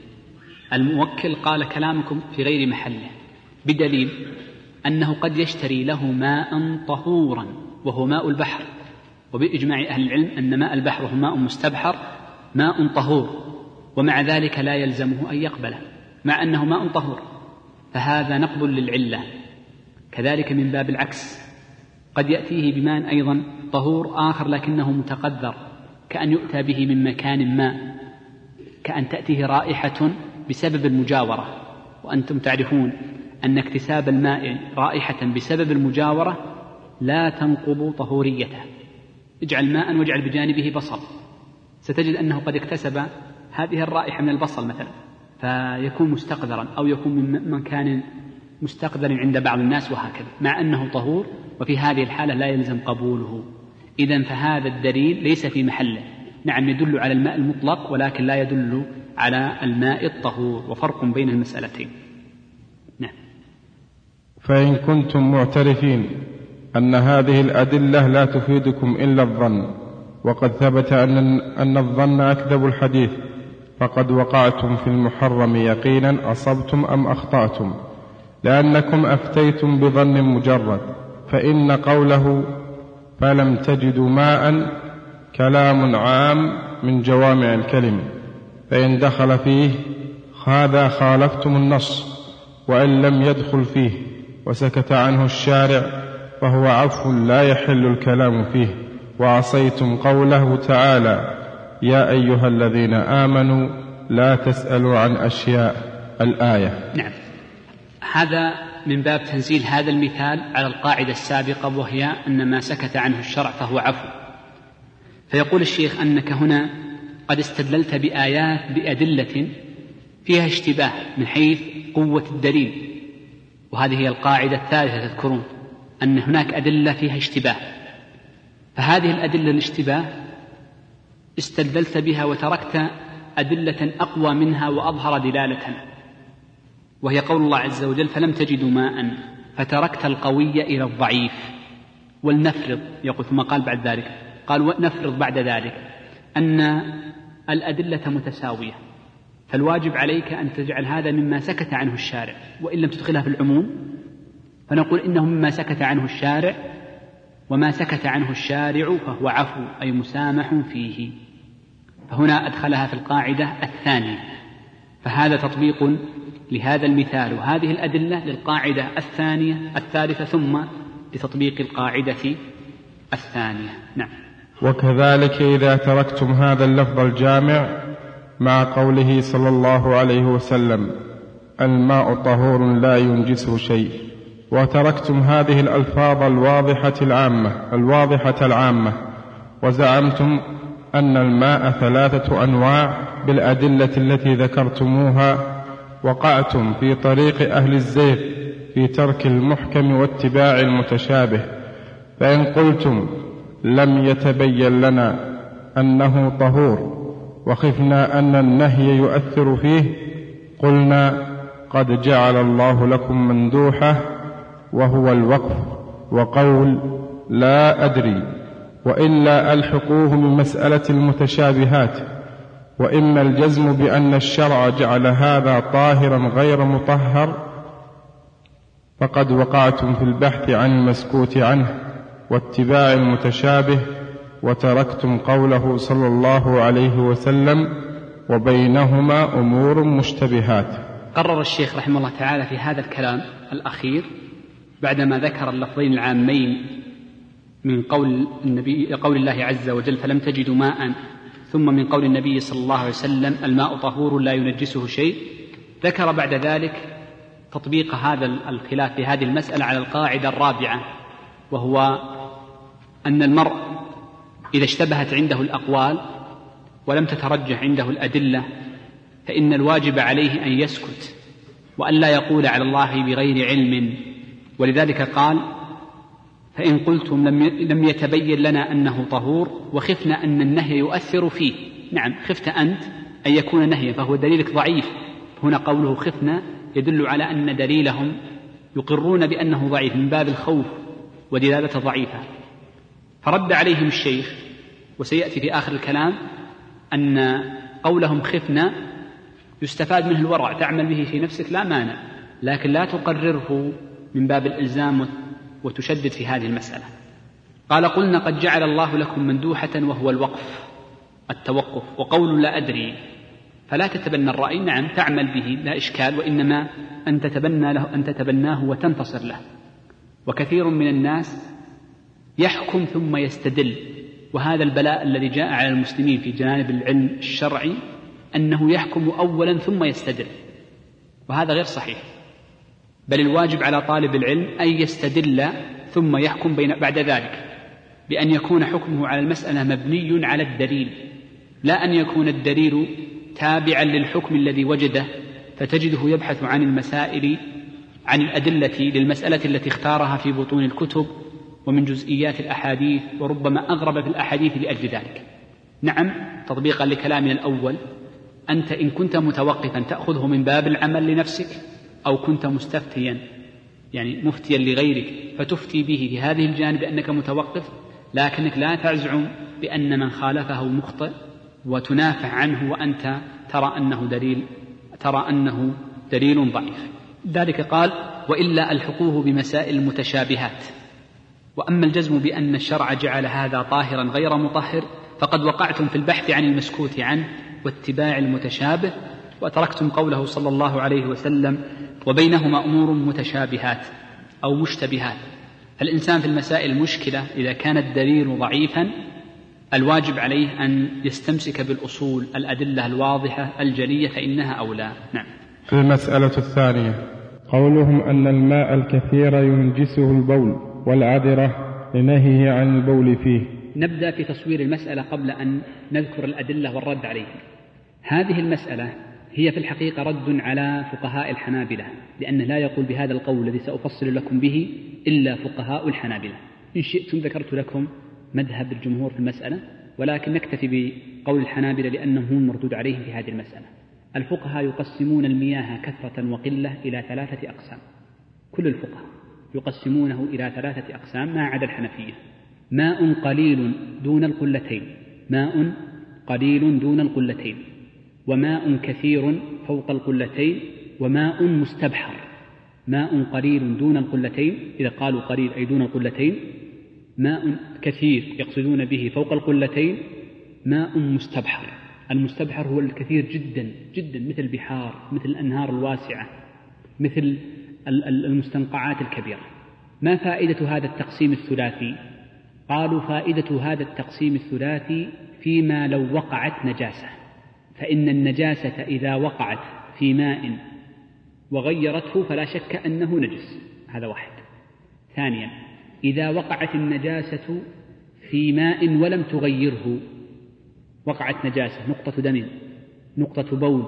الموكل قال كلامكم في غير محله، بدليل أنه قد يشتري له ماء طهورا وهو ماء البحر، وبإجماع أهل العلم أن ماء البحر هو ماء مستبحر ماء طهور، ومع ذلك لا يلزمه أن يقبله مع أنه ماء طهور، فهذا نقض للعلة. كذلك من باب العكس قد يأتيه بماء أيضا طهور آخر لكنه متقذر، كأن يؤتى به من مكان ما، كأن تأتيه رائحة بسبب المجاورة، وأنتم تعرفون أن اكتساب الماء رائحة بسبب المجاورة لا تنقض طهوريته. اجعل ماء واجعل بجانبه بصل، ستجد أنه قد اكتسب هذه الرائحة من البصل مثلا، فيكون مستقذرا، أو يكون من مكان مستقدر عند بعض الناس وهكذا، مع أنه طهور، وفي هذه الحالة لا يلزم قبوله. إذن فهذا الدليل ليس في محله. نعم يدل على الماء المطلق ولكن لا يدل على الماء الطهور، وفرق بين المسألتين. نعم. فإن كنتم معترفين أن هذه الأدلة لا تفيدكم إلا الظن، وقد ثبت أن, أن الظن أكذب الحديث، فقد وقعتم في المحرم يقينا، أصبتم أم أخطأتم، لأنكم أفتيتم بظن مجرد. فإن قوله فلم تجدوا ماء كلام عام من جوامع الكلم، فإن دخل فيه هذا خالفتم النص، وإن لم يدخل فيه وسكت عنه الشارع فهو عفو لا يحل الكلام فيه، وعصيتم قوله تعالى يا أيها الذين آمنوا لا تسألوا عن أشياء الآية. نعم. هذا من باب تنزيل هذا المثال على القاعدة السابقة، وهي أن ما سكت عنه الشرع فهو عفو. فيقول الشيخ أنك هنا قد استدللت بآيات بأدلة فيها اشتباه من حيث قوة الدليل، وهذه هي القاعدة الثالثة تذكرون أن هناك أدلة فيها اشتباه، فهذه الأدلة الاشتباه استدللت بها وتركت أدلة أقوى منها وأظهر دلالة، وهي قول الله عز وجل فلم تجدوا ماء، فتركت القوي إلى الضعيف. ولنفرض، يقول ثم قال بعد ذلك قال ونفرض بعد ذلك أن الأدلة متساوية، فالواجب عليك أن تجعل هذا مما سكت عنه الشارع، وإن لم تدخلها في العموم فنقول إنه مما سكت عنه الشارع، وما سكت عنه الشارع فهو عفو أي مسامح فيه. فهنا أدخلها في القاعدة الثانية، فهذا تطبيق لهذا المثال وهذه الأدلة للقاعدة الثانية الثالثة ثم لتطبيق القاعدة الثانية. نعم. وكذلك إذا تركتم هذا اللفظ الجامع مع قوله صلى الله عليه وسلم الماء طهور لا ينجسه شيء، وتركتم هذه الألفاظ الواضحة العامة الواضحة العامة وزعمتم أن الماء ثلاثة أنواع بالأدلة التي ذكرتموها، وقعتم في طريق أهل الزيغ في ترك المحكم واتباع المتشابه. فإن قلتم لم يتبين لنا أنه طهور وخفنا أن النهي يؤثر فيه، قلنا قد جعل الله لكم مندوحة وهو الوقف وقول لا أدري، وإلا ألحقوه بمسألة المتشابهات. وإما الجزم بأن الشرع جعل هذا طاهرا غير مطهر، فقد وقعتم في البحث عن المسكوت عنه واتباع المتشابه، وتركتم قوله صلى الله عليه وسلم وبينهما أمور مشتبهات. قرر الشيخ رحمه الله تعالى في هذا الكلام الأخير بعدما ذكر اللفظين العامين من قول النبي قول الله عز وجل فلم تجدوا ماء، ثم من قول النبي صلى الله عليه وسلم الماء طهور لا ينجسه شيء، ذكر بعد ذلك تطبيق هذا الخلاف في هذه المسألة على القاعدة الرابعة، وهو أن المرء إذا اشتبهت عنده الأقوال ولم تترجح عنده الأدلة فإن الواجب عليه أن يسكت وأن لا يقول على الله بغير علم. ولذلك قال فإن قلتم لم يتبين لنا أنه طهور وخفنا أن النهي يؤثر فيه. نعم، خفت أنت أن يكون نهيا فهو دليلك ضعيف. هنا قوله خفنا يدل على أن دليلهم يقرون بأنه ضعيف من باب الخوف ودلالة ضعيفة. فرد عليهم الشيخ، وسيأتي في آخر الكلام أن قولهم خفنا يستفاد منه الورع، تعمل به في نفسك لا مانع، لكن لا تقرره من باب الإلزام وتشدد في هذه المسألة. قال قلنا قد جعل الله لكم مندوحة وهو الوقف التوقف، وقول لا أدري فلا تتبنى الرأي، نعم تعمل به لا إشكال، وإنما أن تتبنى له أن تتبناه وتنتصر له. وكثير من الناس يحكم ثم يستدل، وهذا البلاء الذي جاء على المسلمين في جانب العلم الشرعي أنه يحكم أولا ثم يستدل، وهذا غير صحيح، بل الواجب على طالب العلم أن يستدل ثم يحكم بين بعد ذلك بأن يكون حكمه على المسألة مبني على الدليل، لا أن يكون الدليل تابعا للحكم الذي وجده فتجده يبحث عن المسائل عن الأدلة للمسألة التي اختارها في بطون الكتب ومن جزئيات الأحاديث، وربما أغرب في الأحاديث لأجل ذلك. نعم، تطبيقا لكلامنا الأول، أنت إن كنت متوقفا تأخذه من باب العمل لنفسك، أو كنت مستفتيا يعني مفتيا لغيرك فتفتي به في هذه الجانب أنك متوقف، لكنك لا تزعم بأن من خالفه مخطئ وتنافع عنه وأنت ترى أنه دليل ترى أنه دليل ضعيف. ذلك قال: وإلا ألحقوه بمسائل المتشابهات. وأما الجزم بأن الشرع جعل هذا طاهرا غير مطهر فقد وقعتم في البحث عن المسكوت عنه واتباع المتشابه، وتركتم قوله صلى الله عليه وسلم: وبينهما أمور متشابهات أو مشتبهات. فالإنسان في المسائل المشكلة إذا كان الدليل ضعيفا الواجب عليه أن يستمسك بالأصول، الأدلة الواضحة الجلية، فإنها أولى. نعم. المسألة الثانية قولهم أن الماء الكثير ينجسه البول والعذرة لنهيه عن البول فيه. نبدأ في تصوير المسألة قبل أن نذكر الأدلة والرد عليه. هذه المسألة هي في الحقيقة رد على فقهاء الحنابلة، لأنه لا يقول بهذا القول الذي سأفصل لكم به إلا فقهاء الحنابلة. إن شئتم ذكرت لكم مذهب الجمهور في المسألة، ولكن نكتفي بقول الحنابلة لأنه هم المردود عليهم في هذه المسألة. الفقهاء يقسمون المياه كثرة وقلة إلى ثلاثة أقسام، كل الفقهاء يقسمونه إلى ثلاثة أقسام ما عدا الحنفية: ماء قليل دون القلتين، ماء قليل دون القلتين، وماء كثير فوق القلتين، وماء مستبحر. ماء قليل دون القلتين، إذا قالوا قليل أي دون القلتين. ماء كثير يقصدون به فوق القلتين. ماء مستبحر، المستبحر هو الكثير جدا جدا، مثل البحار، مثل الأنهار الواسعة، مثل المستنقعات الكبيرة. ما فائدة هذا التقسيم الثلاثي؟ قالوا فائدة هذا التقسيم الثلاثي فيما لو وقعت نجاسة، فإن النجاسة إذا وقعت في ماء وغيرته فلا شك أنه نجس، هذا واحد. ثانيا، إذا وقعت النجاسة في ماء ولم تغيره، وقعت نجاسة، نقطة دم، نقطة بول،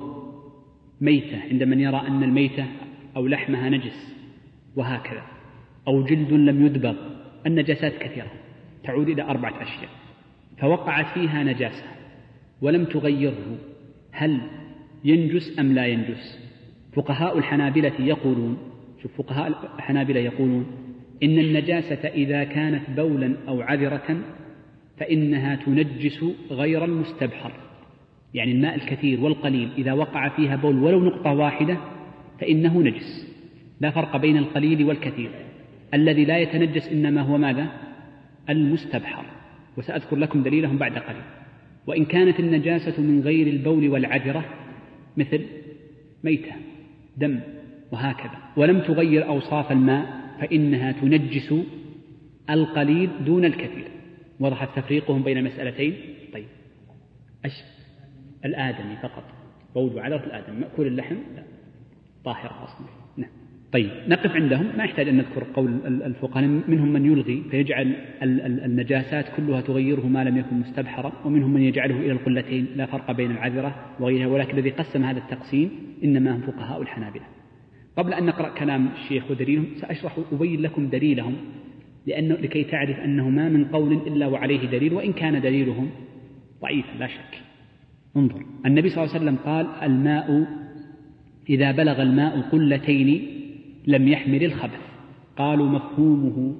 ميتة عند من يرى أن الميتة أو لحمها نجس، وهكذا، أو جلد لم يدبغ. النجاسات كثيرة تعود إلى أربعة أشياء، فوقعت فيها نجاسة ولم تغيره، هل ينجس أم لا ينجس؟ فقهاء الحنابلة يقولون شوف فقهاء الحنابلة يقولون إن النجاسة إذا كانت بولا أو عذرة فإنها تنجس غير المستبحر، يعني الماء الكثير والقليل إذا وقع فيها بول ولو نقطة واحدة فإنه نجس، لا فرق بين القليل والكثير. الذي لا يتنجس إنما هو ماذا؟ المستبحر، وسأذكر لكم دليلهم بعد قليل. وإن كانت النجاسة من غير البول والعذرة مثل ميتة، دم، وهكذا، ولم تغير أوصاف الماء فإنها تنجس القليل دون الكثير. وضح تفريقهم بين المسألتين. طيب، أش الآدمي فقط، بول وعذرة الآدمي، مأكول اللحم لا، طاهر أصلا. نعم. طيب، نقف عندهم، ما يحتاج أن نذكر قول الفقهاء. منهم من يلغي فيجعل النجاسات كلها تغيره ما لم يكن مستبحرا، ومنهم من يجعله إلى القلتين، لا فرق بين العذرة وغيرها. ولكن الذي قسم هذا التقسيم إنما هم فقهاء الحنابلة. قبل أن نقرأ كلام الشيخ ودليلهم سأشرح أبين لكم دليلهم، لأنه لكي تعرف أنه ما من قول إلا وعليه دليل، وإن كان دليلهم ضعيفا لا شك. انظر، النبي صلى الله عليه وسلم قال: الماء إذا بلغ الماء قلتين لم يحمل الخبث. قالوا مفهومه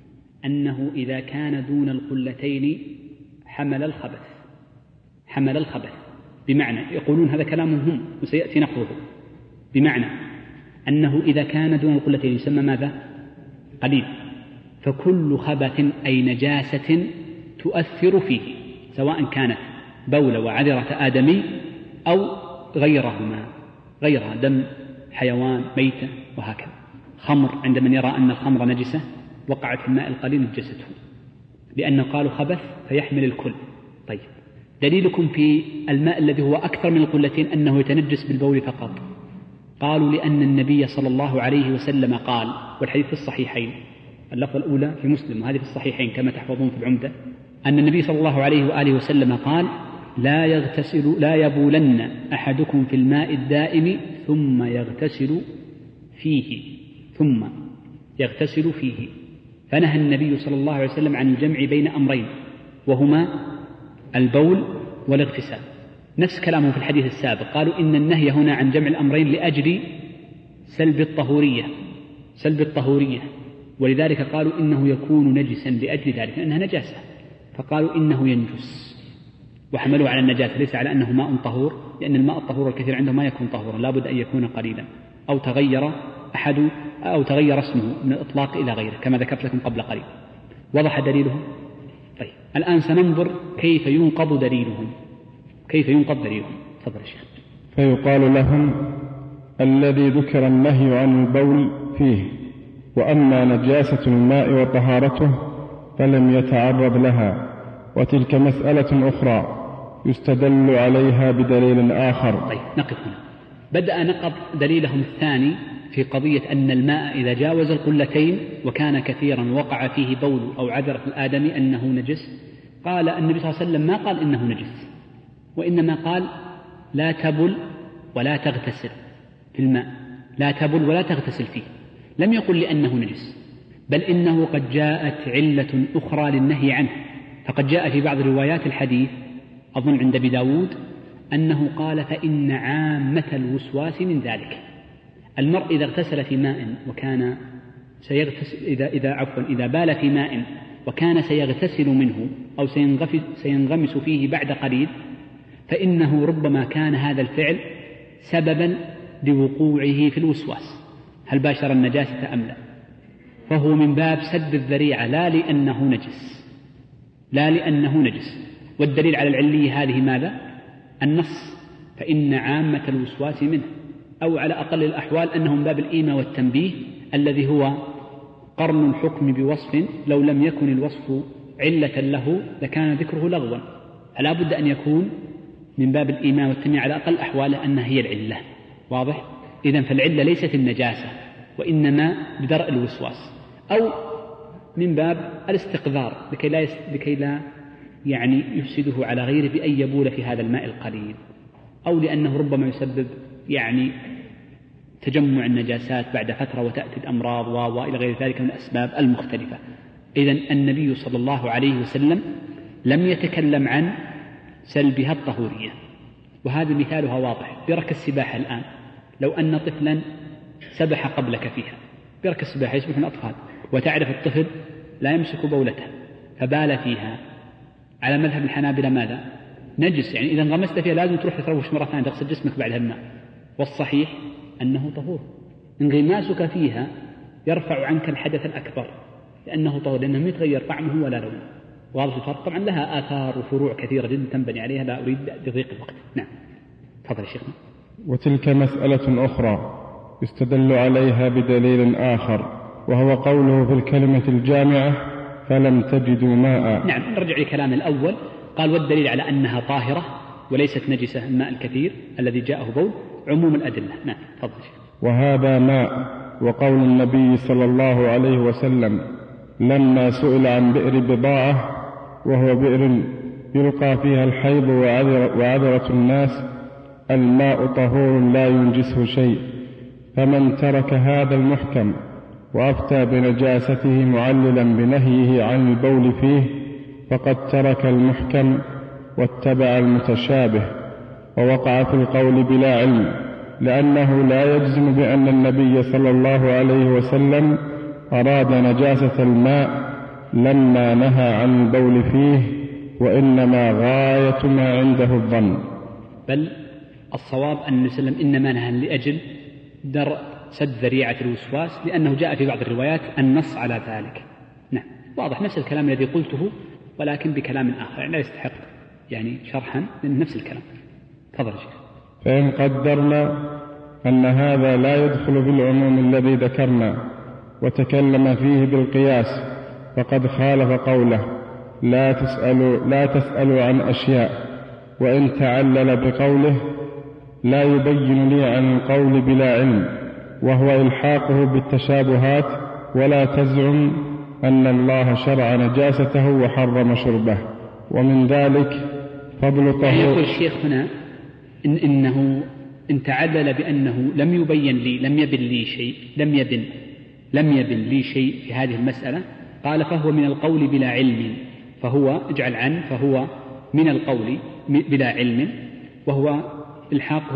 أنه إذا كان دون القلتين حمل الخبث، حمل الخبث بمعنى، يقولون هذا كلامهم هم وسيأتي نقله، بمعنى أنه إذا كان دون القلتين يسمى ماذا؟ قليل. فكل خبث أي نجاسة تؤثر فيه، سواء كانت بول وعذرة آدمي أو غيرهما، غيرها دم حيوان، ميتة، وهكذا. خمر، عند من يرى أن الخمر نجسة وقعت في الماء القليل نجسته، لأنه قالوا خبث فيحمل الكل. طيب، دليلكم في الماء الذي هو أكثر من القلتين أنه يتنجس بالبول فقط. قالوا لأن النبي صلى الله عليه وسلم قال، والحديث في الصحيحين، اللفظة الأولى في مسلم وهذه في الصحيحين كما تحفظون في العمدة، أن النبي صلى الله عليه وآله وسلم قال: لا يغتسل لا يبولن أحدكم في الماء الدائم ثم يغتسل فيه. ثم يغتسل فيه، فنهى النبي صلى الله عليه وسلم عن الجمع بين أمرين وهما البول والاغتسال. نفس كلامه في الحديث السابق، قالوا إن النهي هنا عن جمع الأمرين لأجل سلب الطهورية سلب الطهورية ولذلك قالوا إنه يكون نجسا لأجل ذلك لأنها نجاسة، فقالوا إنه ينجس وحملوا على النجاسة ليس على أنه ماء طهور، لأن الماء الطهور الكثير عنده ما يكون طهورا، لا بد أن يكون قليلا أو تغير أحد أو تغير اسمه من الإطلاق إلى غيره كما ذكرت لكم قبل قليل. وضح دليلهم؟ طيب الآن سننظر كيف ينقض دليلهم كيف ينقض دليلهم تفضل يا شيخ. فيقال لهم الذي ذكر النهي عن البول فيه، وأما نجاسة الماء وطهارته فلم يتعرض لها، وتلك مسألة أخرى يستدل عليها بدليل آخر. طيب نقف هنا. بدأ نقض دليلهم الثاني في قضية أن الماء إذا جاوز القلتين وكان كثيرا وقع فيه بول أو عذرة الآدمي أنه نجس. قال النبي صلى الله عليه وسلم ما قال إنه نجس، وإنما قال لا تبل ولا تغتسل في الماء، لا تبل ولا تغتسل فيه، لم يقل لأنه نجس، بل إنه قد جاءت علة أخرى للنهي عنه. فقد جاء في بعض روايات الحديث أظن عند أبي داود أنه قال فإن عامة الوسواس من ذلك. المرء إذا اغتسل في ماء وكان سيغتسل إذا, إذا, عفوا إذا بال في ماء وكان سيغتسل منه أو سينغمس فيه بعد قليل، فإنه ربما كان هذا الفعل سببا لوقوعه في الوسواس، هل باشر النجاسة أم لا، فهو من باب سد الذريعة لا لأنه نجس لا لأنه نجس. والدليل على العلية هذه ماذا؟ النص فإن عامة الوسواس منه، أو على أقل الأحوال أنه من باب الإيماء والتنبيه الذي هو قرن الحكم بوصف لو لم يكن الوصف علة له لكان ذكره لغوا، فلا بد أن يكون من باب الإيماء والتنبيه على أقل أحواله أنها هي العلة. واضح؟ إذن فالعلة ليست النجاسة وإنما بدرء الوسواس، أو من باب الاستقذار لكي لا, يس... لكي لا يعني يفسده على غيره بأن يبول في هذا الماء القليل، أو لأنه ربما يسبب يعني تجمع النجاسات بعد فترة وتأتي الأمراض وإلى غير ذلك من الأسباب المختلفة. إذن النبي صلى الله عليه وسلم لم يتكلم عن سلبها الطهورية، وهذا مثالها واضح برك السباحة. الآن لو أن طفلا سبح قبلك فيها برك السباحة، يسبحون الأطفال وتعرف الطفل لا يمسك بولته فبال فيها، على مذهب الحنابلة ماذا؟ نجس، يعني إذا انغمست فيها لازم تروح تروش مرة ثانية تغسل جسمك بعد الماء، والصحيح أنه طهور. انغماسك فيها يرفع عنك الحدث الأكبر لأنه طهور، لأنه يتغير طعمه ولا لونه. واضح الفرق؟ طبعا لها آثار وفروع كثيرة جدا تنبني عليها، لا أريد لضيق الوقت. نعم تفضل يا شيخنا. وتلك مسألة أخرى يستدل عليها بدليل آخر، وهو قوله في الكلمة الجامعة فلم تجدوا ماء. نعم نرجع لكلام الأول، قال والدليل على أنها طاهرة وليست نجسة الماء الكثير الذي جاءه بول عموم الأدلة. نعم تفضل. وهذا ماء، وقول النبي صلى الله عليه وسلم لما سئل عن بئر بضاعة وهو بئر يلقى فيها الحيض وعذرة الناس الماء طهور لا ينجسه شيء، فمن ترك هذا المحكم وأفتى بنجاسته معللا بنهيه عن البول فيه فقد ترك المحكم واتبع المتشابه ووقع في القول بلا علم، لأنه لا يجزم بأن النبي صلى الله عليه وسلم أراد نجاسة الماء لما نهى عن البول فيه، وإنما غاية ما عنده الظن. بل الصواب أن النبي صلى الله عليه وسلم إنما نهى لأجل درء سد ذريعة الوسواس، لأنه جاء في بعض الروايات النص على ذلك. نعم واضح نفس الكلام الذي قلته ولكن بكلام آخر، يعني لا يستحق يعني شرحا من نفس الكلام. تفضل شيخ. فإن قدرنا أن هذا لا يدخل بالعموم الذي ذكرنا وتكلم فيه بالقياس فقد خالف قوله لا تسألوا, لا تسألوا عن أشياء، وإن تعلل بقوله لا يبين لي عن القول بلا علم، وهو إلحاقه بالتشابهات، ولا تزعم أن الله شرع نجاسته وحرم شربه، ومن ذلك فضل طهور. يقول الشيخ هنا إن إنه إن تعلل بأنه لم يبين لي لم يبن لي شيء لم يبن لم يبن لي شيء في هذه المسألة، قال فهو من القول بلا علم، فهو اجعل عن فهو من القول بلا علم، وهو الحاقه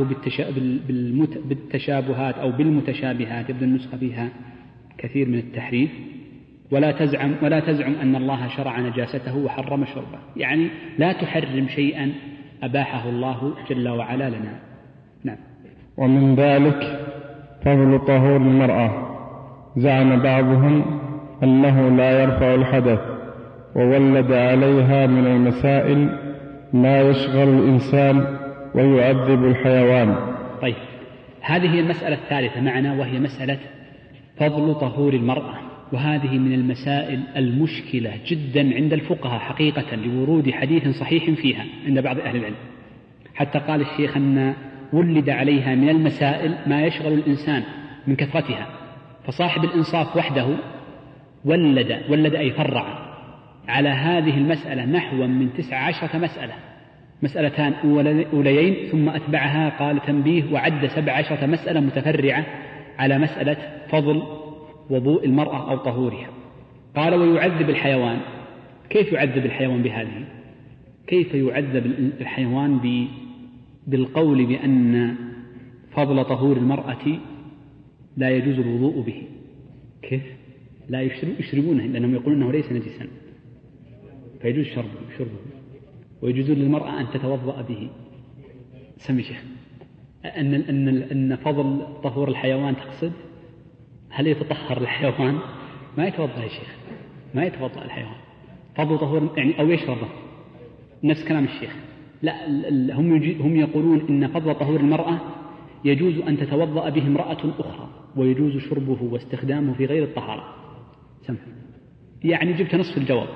بالتشابهات أو بالمتشابهات، يبدو النسخة فيها كثير من التحريف. ولا تزعم ولا تزعم أن الله شرع نجاسته وحرم شربه، يعني لا تحرم شيئا أباحه الله جل وعلا لنا. نعم. ومن ذلك فضل طهور المرأة، زعم بعضهم أنه لا يرفع الحدث، وولد عليها من المسائل ما يشغل الإنسان ويعذب الحيوان. طيب، هذه هي المسألة الثالثة معنا، وهي مسألة فضل طهور المرأة، وهذه من المسائل المشكلة جدا عند الفقهاء حقيقة، لورود حديث صحيح فيها عند بعض أهل العلم، حتى قال الشيخ أن ولد عليها من المسائل ما يشغل الإنسان من كثرتها، فصاحب الإنصاف وحده ولد ولد أي فرع على هذه المسألة نحو من تسع عشرة مسألة، مسألتان أوليين، ثم أتبعها قال تنبيه وعد سبع عشرة مسألة متفرعة على مسألة فضل وضوء المرأة أو طهورها. قال ويعذب الحيوان. كيف يعذب الحيوان بهذه؟ كيف يعذب الحيوان بالقول بأن فضل طهور المرأة لا يجوز الوضوء به؟ كيف؟ لا يشربونه لأنهم يقولون أنه ليس نجسا فيجوز شربه شربه ويجوز للمرأة أن تتوضأ به. سمي شيخ أن أن أن فضل طهور الحيوان تقصد هل يتطهر الحيوان؟ ما يتوضأ يا شيخ، ما يتوضأ الحيوان. فضل طهور يعني أو يشربه، نفس كلام الشيخ. لا، هم هم يقولون إن فضل طهور المرأة يجوز أن تتوضأ به امرأة أخرى، ويجوز شربه واستخدامه في غير الطهارة. سمح يعني جبت نصف الجواب.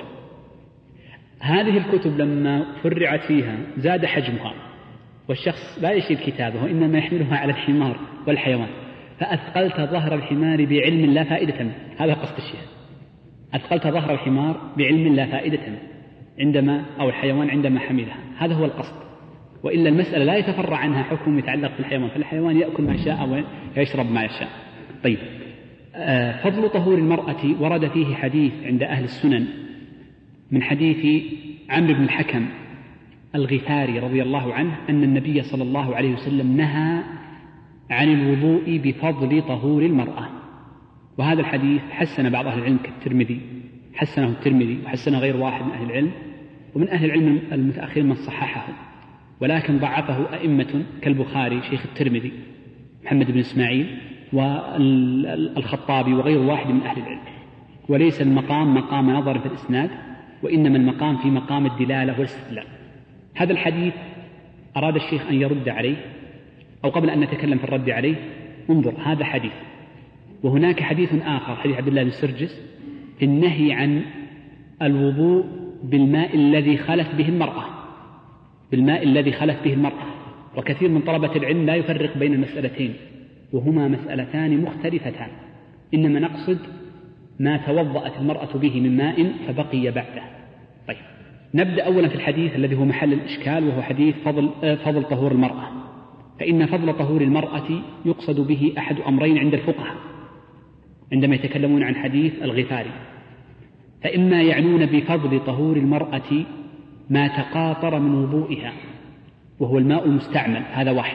هذه الكتب لما فرعت فيها زاد حجمها، والشخص لا يشيل كتابه وإنما يحملها على الحمار والحيوان، فأثقلت ظهر الحمار بعلم لا فائدة منه. هذا قصد الشيخ، أثقلت ظهر الحمار بعلم لا فائدة منه عندما أو الحيوان عندما حملها، هذا هو القصد. وإلا المسألة لا يتفرع عنها حكم يتعلق بالحيوان، فالحيوان يأكل ما شاء ويشرب ما يشاء. طيب، آه فضل طهور المرأة ورد فيه حديث عند أهل السنن من حديث عمرو بن الحكم الغفاري رضي الله عنه أن النبي صلى الله عليه وسلم نهى عن الوضوء بفضل طهور المرأة. وهذا الحديث حسن بعض أهل العلم كالترمذي، حسنه الترمذي وحسنه غير واحد من أهل العلم، ومن أهل العلم المتأخرين من صححه، ولكن ضعفه أئمة كالبخاري شيخ الترمذي محمد بن إسماعيل والخطابي وغير واحد من أهل العلم. وليس المقام مقام نظر في الإسناد، وإنما المقام في مقام الدلالة والاستدلال. هذا الحديث أراد الشيخ أن يرد عليه، أو قبل أن نتكلم في الرد عليه انظر هذا حديث، وهناك حديث آخر حديث عبد الله بن سرجس في النهي عن الوضوء بالماء الذي خلت به المرأة، بالماء الذي خلت به المرأة. وكثير من طلبة العلم لا يفرق بين المسألتين، وهما مسألتان مختلفتان، إنما نقصد ما توضأت المرأة به من ماء فبقي بعده. طيب، نبدأ أولا في الحديث الذي هو محل الإشكال، وهو حديث فضل, فضل طهور المرأة. فإن فضل طهور المرأة يقصد به أحد أمرين عند الفقهاء عندما يتكلمون عن حديث الغفاري، فإما يعنون بفضل طهور المرأة ما تقاطر من وضوئها وهو الماء المستعمل، هذا واحد،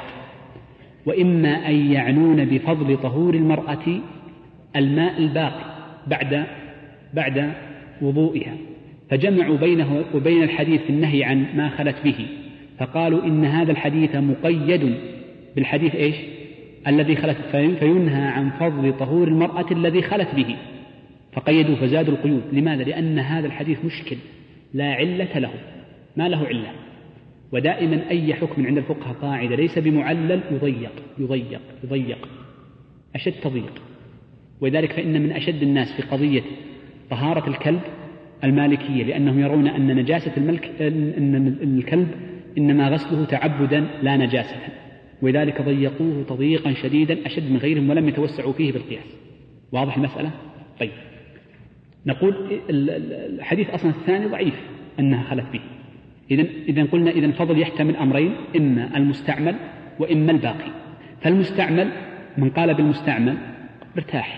وإما أن يعنون بفضل طهور المرأة الماء الباقي بعد بعد وضوئها، فجمعوا بينه وبين الحديث في النهي عن ما خلت به، فقالوا إن هذا الحديث مقيد بالحديث إيش الذي خلت، فينهى عن فضل طهور المرأة الذي خلت به، فقيدوا فزادوا القيود. لماذا؟ لأن هذا الحديث مشكل لا علة له، ما له علة. ودائما أي حكم عند الفقهاء قاعدة ليس بمعلل يضيق يضيق يضيق أشد تضييق. ولذلك فإن من أشد الناس في قضية طهارة الكلب المالكية، لأنهم يرون أن نجاسة الملك أن الكلب إنما غسله تعبدا لا نجاسة، ولذلك ضيقوه تضييقا شديدا أشد من غيرهم ولم يتوسعوا فيه بالقياس. واضح المسألة؟ طيب، نقول الحديث أصلا الثاني ضعيف أنها خلت به. إذن إذن قلنا إذن فضل يحتمل أمرين، إما المستعمل وإما الباقي. فالمستعمل من قال بالمستعمل ارتاح،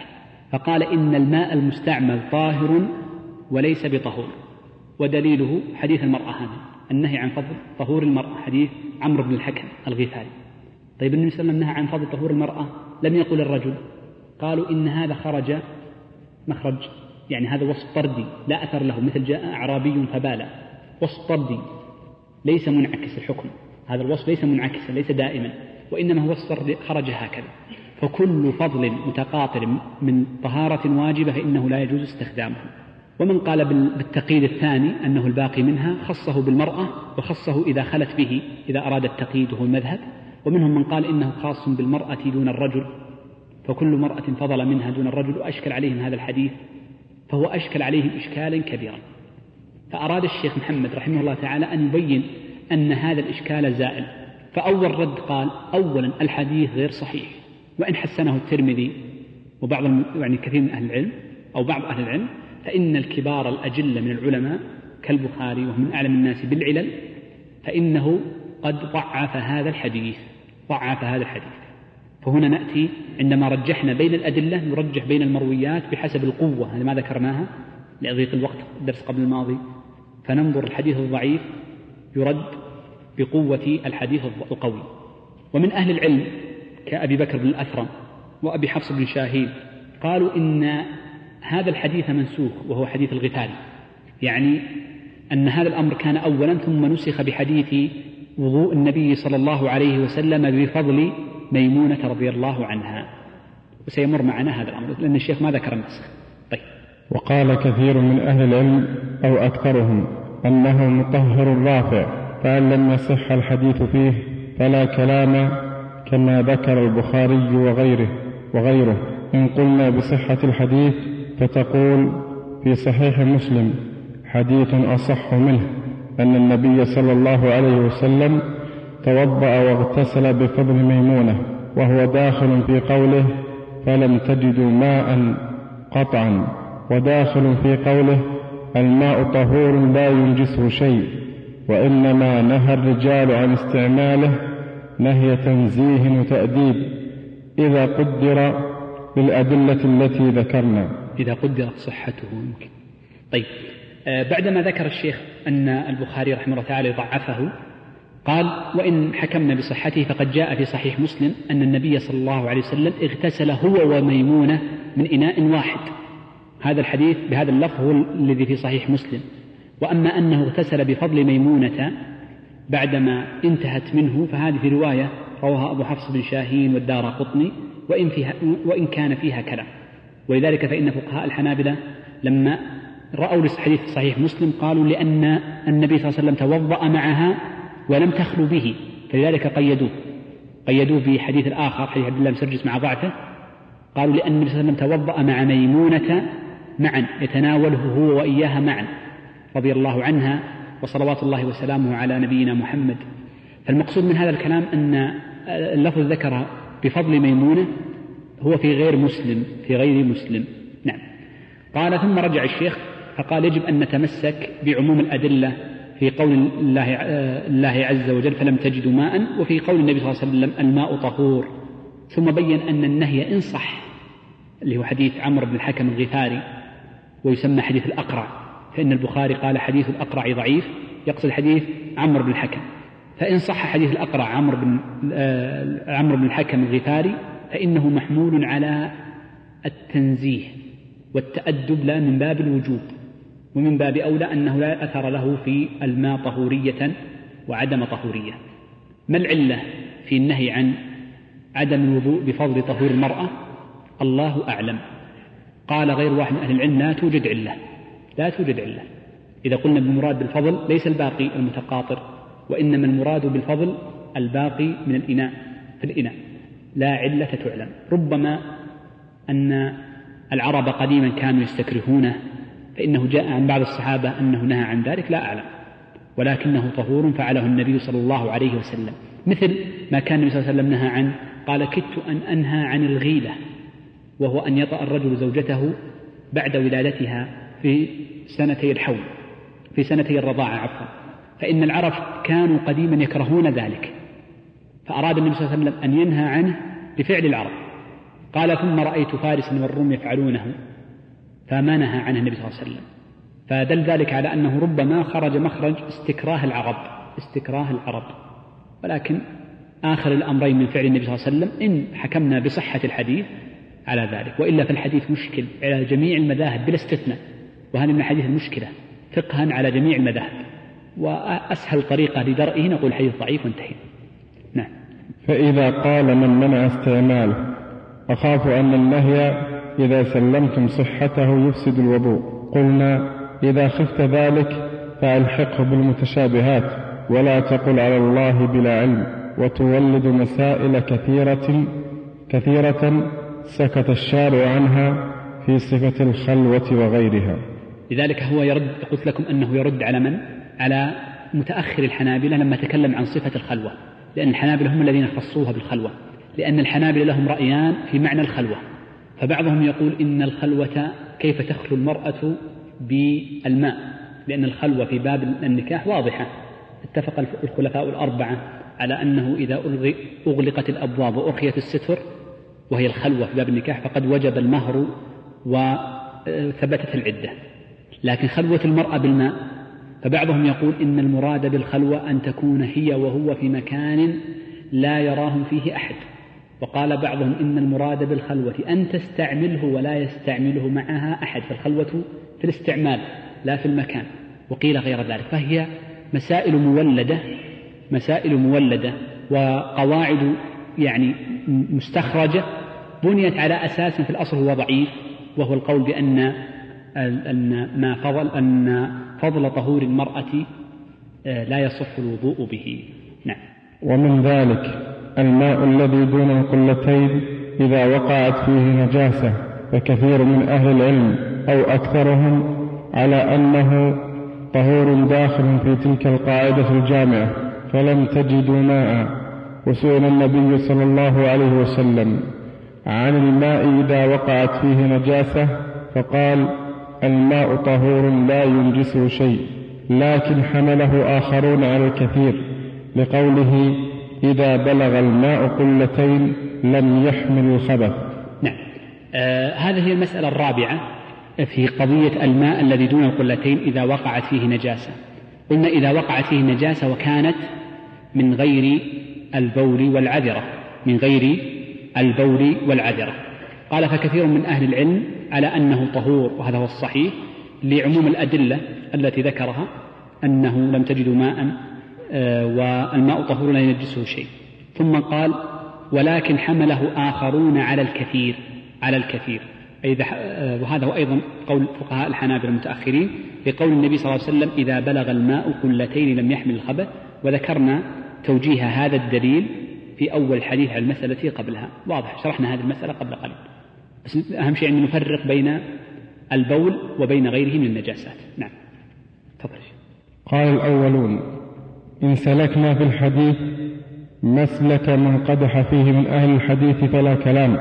فقال إن الماء المستعمل طاهر وليس بطهور، ودليله حديث المرأة هذا، النهي عن فضل طهور المرأة، حديث عمرو بن الحكم الغفاري. طيب النبي صلى الله عليه وسلم نهى عن فضل طهور المرأة، لم يقل الرجل. قالوا إن هذا خرج مخرج، يعني هذا وصف طردي لا أثر له، مثل جاء أعرابي فبال، وصف طردي ليس منعكس الحكم، هذا الوصف ليس منعكسا ليس دائما، وإنما هو وصف طردي خرج هكذا. فكل فضل متقاطر من طهارة واجبة فإنه لا يجوز استخدامه. ومن قال بالتقييد الثاني أنه الباقي منها خصه بالمرأة، وخصه إذا خلت به إذا أراد التقييد وهو المذهب. ومنهم من قال إنه خاص بالمرأة دون الرجل، فكل مرأة فضل منها دون الرجل، وأشكل عليهم هذا الحديث، فهو أشكل عليهم إشكالا كبيرا. فأراد الشيخ محمد رحمه الله تعالى أن يبين أن هذا الإشكال زائل. فأول رد قال أولا الحديث غير صحيح، وإن حسنه الترمذي وبعض يعني كثير من أهل العلم أو بعض أهل العلم، فإن الكبار الأجل من العلماء كالبخاري وهو من أعلم الناس بالعلل، فإنه قد ضعف هذا الحديث ضعف هذا الحديث. فهنا نأتي عندما رجحنا بين الأدلة نرجح بين المرويات بحسب القوة، هذا ما ذكرناها لضيق الوقت الدرس قبل الماضي، فننظر الحديث الضعيف يرد بقوة الحديث القوي. ومن أهل العلم كأبي بكر بن الأثرم وأبي حفص بن شاهين قالوا إن هذا الحديث منسوخ، وهو حديث الغفاري، يعني أن هذا الأمر كان أولا ثم نسخ بحديث وضوء النبي صلى الله عليه وسلم بفضل ميمونة رضي الله عنها، وسيمر معنا هذا الأمر لأن الشيخ ما ذكر النسخ. طيب. وقال كثير من أهل العلم أو أكثرهم أنه مطهر رافع، فإن لم يصح الحديث فيه فلا كلام، كما ذكر البخاري وغيره وغيره. إن قلنا بصحة الحديث فتقول في صحيح مسلم حديث أصح منه أن النبي صلى الله عليه وسلم توضأ واغتسل بفضل ميمونة، وهو داخل في قوله فلم تجدوا ماء قطعا، وداخل في قوله الماء طهور لا ينجسه شيء، وإنما نهى الرجال عن استعماله نهي تنزيه وتأديب إذا قدر بالأدلة التي ذكرنا، إذا قدرت صحته ممكن. طيب، آه بعدما ذكر الشيخ أن البخاري رحمه الله تعالى ضعفه، قال وإن حكمنا بصحته فقد جاء في صحيح مسلم أن النبي صلى الله عليه وسلم اغتسل هو وميمونة من إناء واحد. هذا الحديث بهذا اللفظ هو الذي في صحيح مسلم. وأما أنه اغتسل بفضل ميمونة بعدما انتهت منه فهذه في رواية رواها أبو حفص بن شاهين والدارقطني، وإن, فيها وإن كان فيها كلام. ولذلك فإن فقهاء الحنابلة لما رأوا الحديث صحيح مسلم قالوا لأن النبي صلى الله عليه وسلم توضأ معها ولم تخلو به، فلذلك قيدوه قيدوه بحديث الآخر حديث عبد الله بن سرجس مع ضعفه، قالوا لأن النبي صلى الله عليه وسلم توضأ مع ميمونة معا يتناوله هو وإياها معا رضي الله عنها وصلوات الله وسلامه على نبينا محمد. فالمقصود من هذا الكلام أن اللفظ ذكر بفضل ميمونة هو في غير مسلم في غير مسلم. نعم. قال ثم رجع الشيخ فقال يجب أن نتمسك بعموم الأدلة في قول الله, الله عز وجل فلم تجدوا ماء، وفي قول النبي صلى الله عليه وسلم الماء طهور. ثم بين أن النهي إن صح اللي هو حديث عمرو بن الحكم الغفاري ويسمى حديث الأقرع، فإن البخاري قال حديث الأقرع ضعيف، يقصد حديث عمرو بن الحكم. فإن صح حديث الأقرع عمرو بن, عمرو بن الحكم الغفاري فإنه محمول على التنزيه والتأدب لا من باب الوجوب، ومن باب أولى أنه لا أثر له في الماء طهورية وعدم طهورية. ما العلة في النهي عن عدم الوضوء بفضل طهور المرأة؟ الله أعلم. قال غير واحد من أهل العلم لا توجد علة لا توجد علة إذا قلنا بالمراد بالفضل ليس الباقي المتقاطر، وإنما المراد بالفضل الباقي من الإناء في الإناء، لا علة تعلم. ربما أن العرب قديما كانوا يستكرهونه، فإنه جاء عن بعض الصحابة أنه نهى عن ذلك، لا أعلم، ولكنه طهور فعله النبي صلى الله عليه وسلم، مثل ما كان النبي صلى الله عليه وسلم نهى عن قال كدت أن أنهى عن الغيلة، وهو أن يطأ الرجل زوجته بعد ولادتها في سنتي الحول في سنتي الرضاعة عفوا، فإن العرب كانوا قديما يكرهون ذلك، فأراد النبي صلى الله عليه وسلم أن ينهى عنه بفعل العرب، قال ثم رأيت فارسا والروم يفعلونه فما نهى عنه النبي صلى الله عليه وسلم. فدل ذلك على أنه ربما خرج مخرج استكراه العرب استكراه العرب ولكن آخر الأمرين من فعل النبي صلى الله عليه وسلم إن حكمنا بصحة الحديث على ذلك، وإلا فالحديث مشكل على جميع المذاهب بلا استثناء، وهذه من الحديث المشكلة فقها على جميع المذاهب، وأسهل طريقة لدرئه نقول حديث ضعيف وانتهي. نعم. فإذا قال من منع استعماله أخاف أن النهي إذا سلمتم صحته يفسد الوضوء، قلنا إذا خفت ذلك فألحقه بالمتشابهات ولا تقل على الله بلا علم، وتولد مسائل كثيرة كثيرة سكت الشارع عنها في صفة الخلوة وغيرها. لذلك هو يرد، قلت لكم أنه يرد على من؟ على متأخر الحنابلة لما تكلم عن صفة الخلوة، لأن الحنابلة هم الذين خصوها بالخلوة، لأن الحنابلة لهم رأيان في معنى الخلوة. فبعضهم يقول إن الخلوة كيف تخلو المرأة بالماء، لأن الخلوة في باب النكاح واضحة، اتفق الخلفاء الأربعة على أنه إذا أغلقت الأبواب وأرخيت الستر وهي الخلوة في باب النكاح فقد وجب المهر وثبتت العدة. لكن خلوة المرأة بالماء فبعضهم يقول إن المراد بالخلوة أن تكون هي وهو في مكان لا يراهم فيه أحد، وقال بعضهم إن المراد بالخلوة أن تستعمله ولا يستعمله معها أحد، فالخلوة في الاستعمال لا في المكان، وقيل غير ذلك. فهي مسائل مولدة مسائل مولدة وقواعد يعني مستخرجة بنيت على أساس في الأصل هو ضعيف، وهو القول بأن أن ما فضل أن فضل طهور المرأة لا يصح الوضوء به. نعم. ومن ذلك الماء الذي دون القلتين إذا وقعت فيه نجاسة، فكثير من أهل العلم أو أكثرهم على أنه طهور داخل في تلك القاعدة الجامعة، فلم تجدوا ماء. وسئل النبي صلى الله عليه وسلم عن الماء إذا وقعت فيه نجاسة فقال الماء طهور لا ينجسه شيء، لكن حمله آخرون على الكثير لقوله إذا بلغ الماء قلتين لم يحمل الخبث. نعم. آه هذه هي المسألة الرابعة في قضية الماء الذي دون القلتين إذا وقعت فيه نجاسة. قلنا إذا وقعت فيه نجاسة وكانت من غير البول والعذرة من غير البول والعذرة قال فكثير من أهل العلم على أنه طهور، وهذا هو الصحيح لعموم الأدلة التي ذكرها أنه لم تجدوا ماء والماء طهور لا ينجسه شيء. ثم قال ولكن حمله آخرون على الكثير على الكثير وهذا هو أيضا قول فقهاء الحنابلة المتأخرين لقول النبي صلى الله عليه وسلم إذا بلغ الماء قلتين لم يحمل الخبث، وذكرنا توجيه هذا الدليل في أول حديث عن المسألة قبلها، واضح شرحنا هذه المسألة قبل قليل، بس أهم شيء أن نفرق بين البول وبين غيره من النجاسات. نعم. تفضل. قال الأولون إن سلكنا في الحديث مسلك من قدح فيه من أهل الحديث فلا كلام،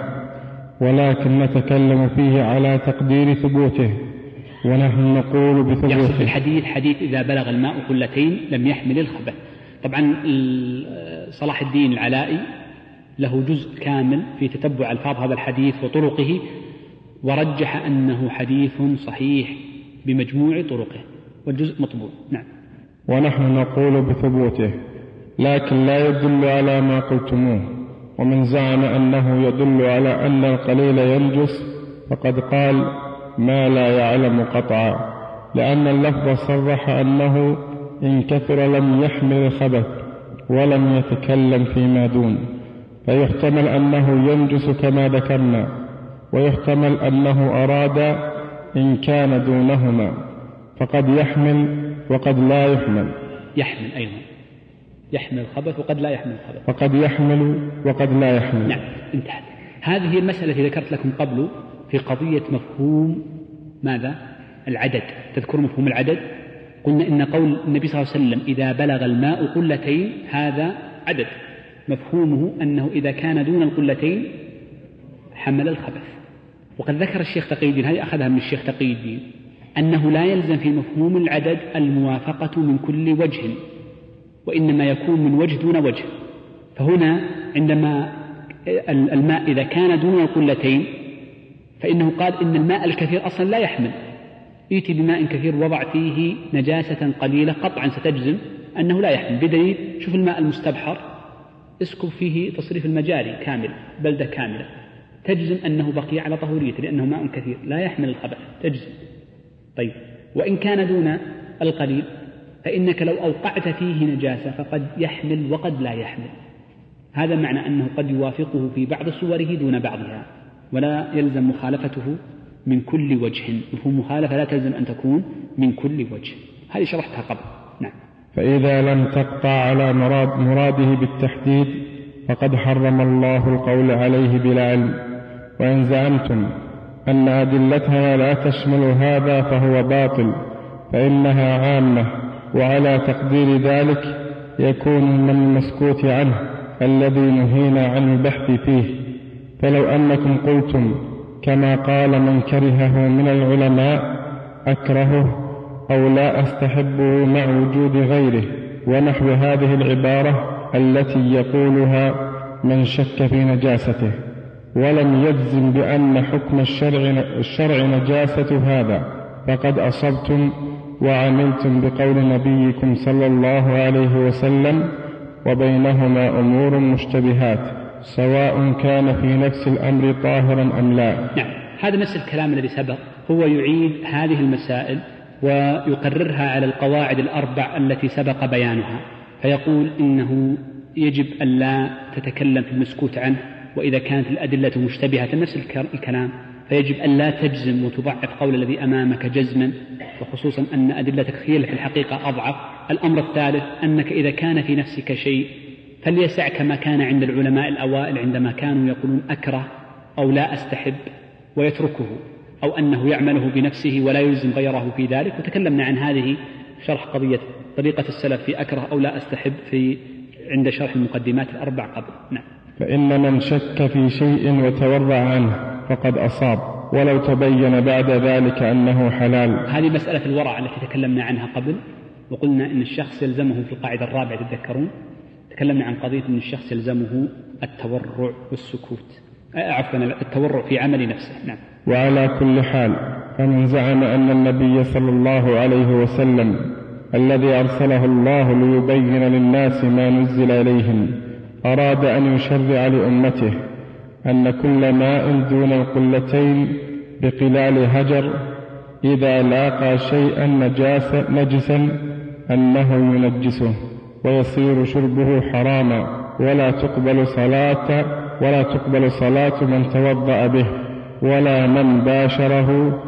ولكن نتكلم فيه على تقدير ثبوته، ونحن نقول بثبوته. يقصد في الحديث حديث إذا بلغ الماء قلتين لم يحمل الخبث. طبعا صلاح الدين العلائي له جزء كامل في تتبع ألفاظ هذا الحديث وطرقه، ورجح أنه حديث صحيح بمجموع طرقه، والجزء مطبوع. نعم. ونحن نقول بثبوته، لكن لا يدل على ما قلتموه. ومن زعم أنه يدل على أن القليل ينجس فقد قال ما لا يعلم قطعا، لأن اللفظ صرح أنه إن كثر لم يحمل الخبث ولم يتكلم فيما دون، فيحتمل أنه ينجس كما ذكرنا، ويحتمل أنه أراد إن كان دونهما، فقد يحمل وقد لا يحمل. يحمل أيضا يحمل الخبث وقد لا يحمل الخبث. فقد يحمل وقد لا يحمل. نعم. انتهت. هذه هي المسألة التي ذكرت لكم قبل في قضية مفهوم ماذا؟ العدد. تذكر مفهوم العدد؟ قلنا إن قول النبي صلى الله عليه وسلم إذا بلغ الماء قلتين هذا عدد، مفهومه أنه إذا كان دون القلتين حمل الخبث. وقد ذكر الشيخ تقي الدين، هذه أخذها من الشيخ تقي الدين، أنه لا يلزم في مفهوم العدد الموافقة من كل وجه، وإنما يكون من وجه دون وجه. فهنا عندما الماء إذا كان دون القلتين فإنه قال إن الماء الكثير أصلا لا يحمل، ائتي بماء كثير وضع فيه نجاسة قليلة قطعا ستجزم أنه لا يحمل، بدليل شوف الماء المستبحر اسكب فيه تصريف المجاري كامل بلدة كاملة تجزم أنه بقي على طهوريته لأنه ماء كثير لا يحمل الخبث تجزم. طيب وإن كان دون القليل فإنك لو أوقعت فيه نجاسة فقد يحمل وقد لا يحمل، هذا معنى أنه قد يوافقه في بعض صوره دون بعضها ولا يلزم مخالفته من كل وجه، مفهوم مخالفة لا تلزم أن تكون من كل وجه، هذه شرحتها قبل. نعم. فإذا لم تقطع على مراد مراده بالتحديد فقد حرم الله القول عليه بلا علم. وإن زعمتم أن أدلتها لا تشمل هذا فهو باطل، فإنها عامة، وعلى تقدير ذلك يكون من المسكوت عنه الذي نهينا عن البحث فيه. فلو أنكم قلتم كما قال من كرهه من العلماء أكرهه أو لا أستحبه مع وجود غيره ونحو هذه العبارة التي يقولها من شك في نجاسته ولم يجزم بأن حكم الشرع, الشرع نجاسة هذا، فقد أصبتم وعملتم بقول نبيكم صلى الله عليه وسلم وبينهما أمور مشتبهات سواء كان في نفس الأمر طاهرا أم لا. نعم، هذا نفس الكلام الذي سبق، هو يعيد هذه المسائل ويقررها على القواعد الأربع التي سبق بيانها، فيقول إنه يجب أن لا تتكلم في المسكوت عنه، وإذا كانت الأدلة مشتبهة نفس الكلام فيجب أن لا تجزم وتضعف قول الذي أمامك جزما، وخصوصا أن أدلتك هي في الحقيقة أضعف. الأمر الثالث أنك إذا كان في نفسك شيء فليسعك ما كان عند العلماء الأوائل عندما كانوا يقولون أكره أو لا أستحب ويتركه، أو أنه يعمله بنفسه ولا يلزم غيره في ذلك، وتكلمنا عن هذه شرح قضية طريقة السلف في أكره أو لا أستحب في عند شرح المقدمات الأربع قبل. نعم. فإن من شك في شيء وتورع عنه فقد أصاب ولو تبين بعد ذلك أنه حلال. هذه مسألة الورع التي تكلمنا عنها قبل، وقلنا أن الشخص يلزمه في القاعدة الرابعة تتذكرون تكلمنا عن قضية أن الشخص يلزمه التورع والسكوت، عفوا التورع في عمل نفسه. نعم. وعلى كل حال فمن زعم أن النبي صلى الله عليه وسلم الذي أرسله الله ليبين للناس ما نزل إليهم أراد أن يشرع لأمته أن كل ماء دون القلتين بقلال هجر إذا لاقى شيئا نجاسا نجسا أنه ينجسه ويصير شربه حراما، ولا تقبل صلاة ولا تقبل صلاة من توضأ به ولا من باشره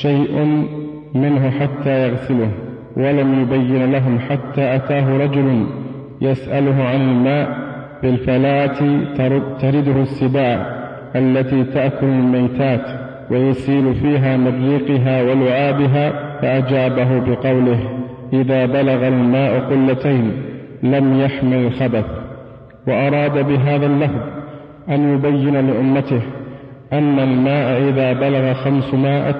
شيء منه حتى يغسله. ولم يبين لهم حتى أتاه رجل يسأله عن الماء بالفلاة ترده السباع التي تأكل الميتات ويسيل فيها من ريقها ولعابها، فأجابه بقوله إذا بلغ الماء قلتين لم يحمل الخبث. وأراد بهذا اللفظ أن يبين لأمته أن الماء إذا بلغ خمسمائة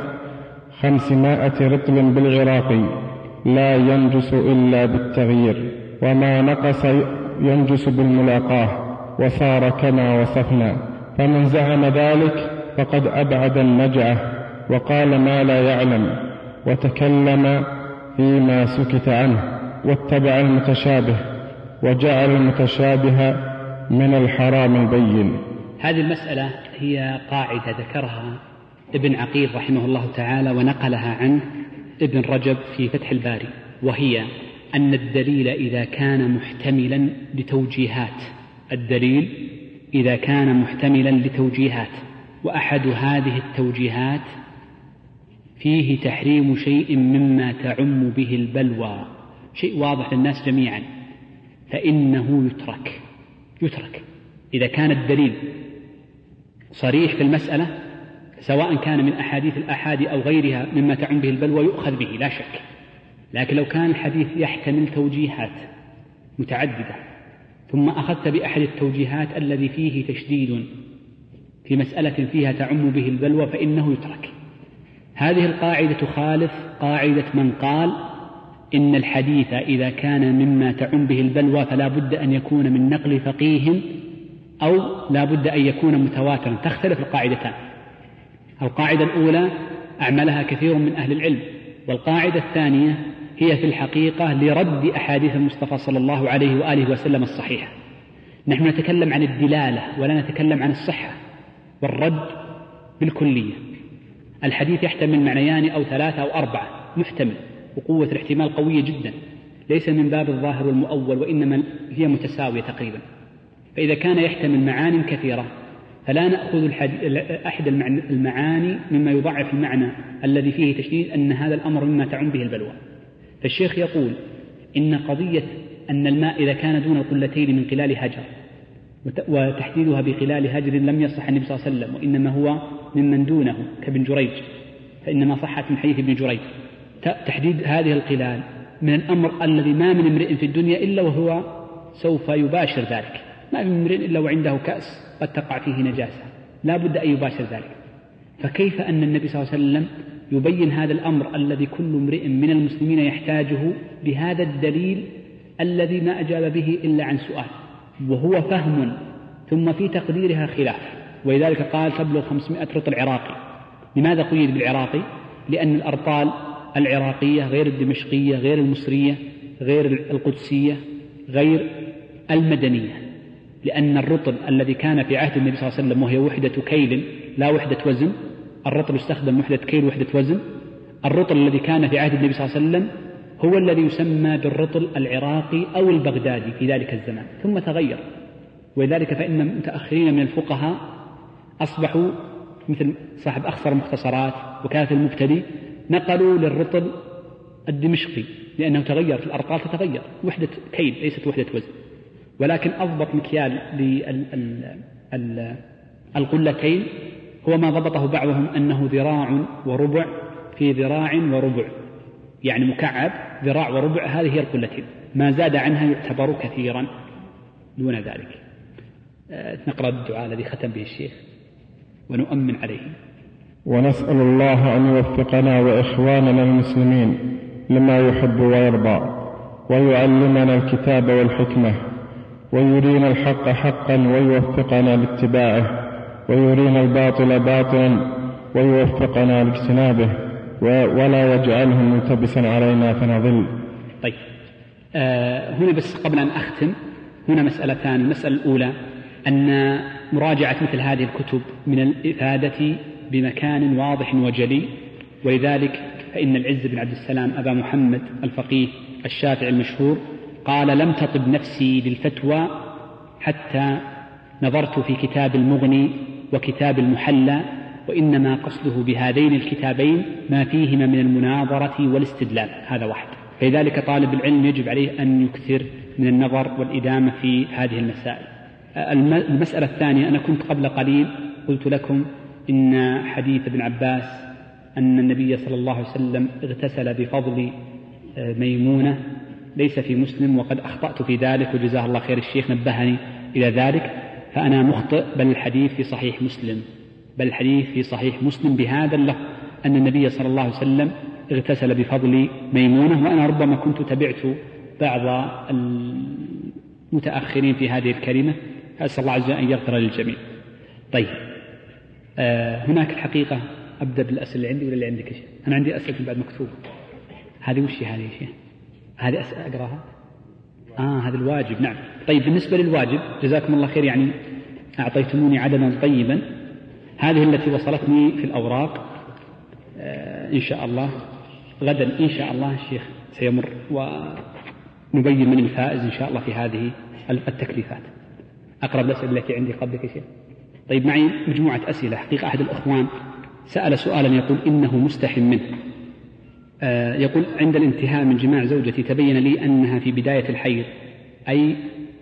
خمسمائة رطل بالعراقي لا ينجس إلا بالتغيير، وما نقص ينجس بالملاقاة وصار كما وصفنا. فمن زعم ذلك فقد أبعد النجعة وقال ما لا يعلم وتكلم فيما سكت عنه واتبع المتشابه وجعل المتشابه من الحرام البين. هذه المسألة هي قاعدة ذكرها ابن عقيل رحمه الله تعالى ونقلها عنه ابن رجب في فتح الباري، وهي أن الدليل إذا كان محتملا لتوجيهات الدليل إذا كان محتملا لتوجيهات وأحد هذه التوجيهات فيه تحريم شيء مما تعم به البلوى، شيء واضح للناس جميعا، فإنه يترك يترك إذا كان الدليل صريح في المسألة، سواء كان من أحاديث الأحاد أو غيرها مما تعم به البلوى يؤخذ به لا شك. لكن لو كان الحديث يحتمل توجيهات متعددة ثم أخذت بأحد التوجيهات الذي فيه تشديد في مسألة فيها تعم به البلوى فإنه يترك. هذه القاعدة تخالف قاعدة من قال إن الحديث إذا كان مما تعم به البلوى فلا بد أن يكون من نقل فقيه أو لا بد أن يكون متواترا. تختلف القاعدتان. القاعدة الأولى أعملها كثير من أهل العلم، والقاعدة الثانية هي في الحقيقة لرد أحاديث المصطفى صلى الله عليه وآله وسلم الصحيحة. نحن نتكلم عن الدلالة ولا نتكلم عن الصحة والرد بالكلية. الحديث يحتمل معنيان أو ثلاثة أو أربعة، محتمل، وقوة الاحتمال قوية جدا، ليس من باب الظاهر والمؤول، وإنما هي متساوية تقريبا. فإذا كان يحتمل معان كثيرة فلا نأخذ أحد المعاني مما يضعف المعنى الذي فيه تشديد أن هذا الأمر مما تعم به البلوى. فالشيخ يقول إن قضية أن الماء إذا كان دون القلتين من خلال هجر، وتحديدها بخلال هجر لم يصح النبي صلى الله عليه وسلم، وإنما هو ممن دونه كابن جريج، فإنما صحت من حديث ابن جريج. تحديد هذه القلال من الأمر الذي ما من امرئ في الدنيا إلا وهو سوف يباشر ذلك، ما من امرئ إلا وعنده كأس قد تقع فيه نجاسة، لا بد أن يباشر ذلك. فكيف أن النبي صلى الله عليه وسلم يبين هذا الأمر الذي كل امرئ من المسلمين يحتاجه بهذا الدليل الذي ما أجاب به إلا عن سؤال، وهو فهم ثم في تقديرها خلاف. ولذلك قال تبلغ خمسمائة رطل عراقي. لماذا قيد بالعراقي؟ لأن الأرطال العراقية غير الدمشقية، غير المصرية، غير القدسية، غير المدنية، لأن الرطل الذي كان في عهد النبي صلى الله عليه وسلم وهي وحدة كيل لا وحدة وزن، الرطل يستخدم وحدة كيل وحدة وزن. الرطل الذي كان في عهد النبي صلى الله عليه وسلم هو الذي يسمى بالرطل العراقي أو البغدادي في ذلك الزمان، ثم تغير. ولذلك فإن المتأخرين من الفقهاء أصبحوا مثل صاحب أخصر مختصرات وكافة المبتدي نقلوا للرطل الدمشقي، لأنه تغير في الأرطال، تتغير وحدة كيل ليست وحدة وزن. ولكن أضبط مكيال للقلتين هو ما ضبطه بعضهم أنه ذراع وربع في ذراع وربع، يعني مكعب ذراع وربع، هذه هي القلتين، ما زاد عنها يعتبر كثيرا دون ذلك. نقرأ الدعاء الذي ختم به الشيخ ونؤمن عليه. ونسأل الله أن يوفقنا وإخواننا المسلمين لما يحب ويرضى، ويعلمنا الكتاب والحكمة، ويرينا الحق حقا ويوفقنا لاتباعه، ويرينا الباطل باطلا ويوفقنا لاجتنابه، ولا يجعله ملتبسا علينا فنضل. طيب آه هنا بس قبل أن أختم هنا مسألتان. المسألة الأولى أن مراجعة مثل هذه الكتب من الإفادة بمكان واضح وجلي، ولذلك فإن العز بن عبد السلام أبا محمد الفقيه الشافعي المشهور قال لم تطب نفسي للفتوى حتى نظرت في كتاب المغني وكتاب المحلى، وإنما قصده بهذين الكتابين ما فيهما من المناظرة والاستدلال، هذا واحد. فلذلك طالب العلم يجب عليه أن يكثر من النظر والإدامة في هذه المسائل. المسألة الثانية، أنا كنت قبل قليل قلت لكم إن حديث ابن عباس أن النبي صلى الله عليه وسلم اغتسل بفضل ميمونة ليس في مسلم، وقد أخطأت في ذلك وجزاه الله خير، الشيخ نبهني إلى ذلك، فأنا مخطئ، بل الحديث في صحيح مسلم، بل الحديث في صحيح مسلم بهذا اللفظ أن النبي صلى الله عليه وسلم اغتسل بفضل ميمونة. وأنا ربما كنت تبعت بعض المتأخرين في هذه الكلمة، أسأل الله عز وجل أن يغفر للجميع. طيب آه هناك الحقيقة أبدأ بالأسئلة اللي عندي ولا اللي عندك يا شيخ؟ أنا عندي أسئلة بعد مكتوبة. هذه وش هذه يا شيخ؟ هذه أسئلة أقرأها؟ آه هذا الواجب، نعم. طيب بالنسبة للواجب جزاكم الله خير، يعني أعطيتموني عددا طيبا، هذه التي وصلتني في الأوراق. آه إن شاء الله غدا إن شاء الله الشيخ سيمر ونبين من الفائز إن شاء الله في هذه التكليفات. أقرب الأسئلة التي عندي قبلك يا شيخ. طيب معي مجموعة أسئلة. حقيقة أحد الأخوان سأل سؤالا يقول إنه مستحي منه. آه يقول عند الانتهاء من جماع زوجتي تبين لي أنها في بداية الحيض، أي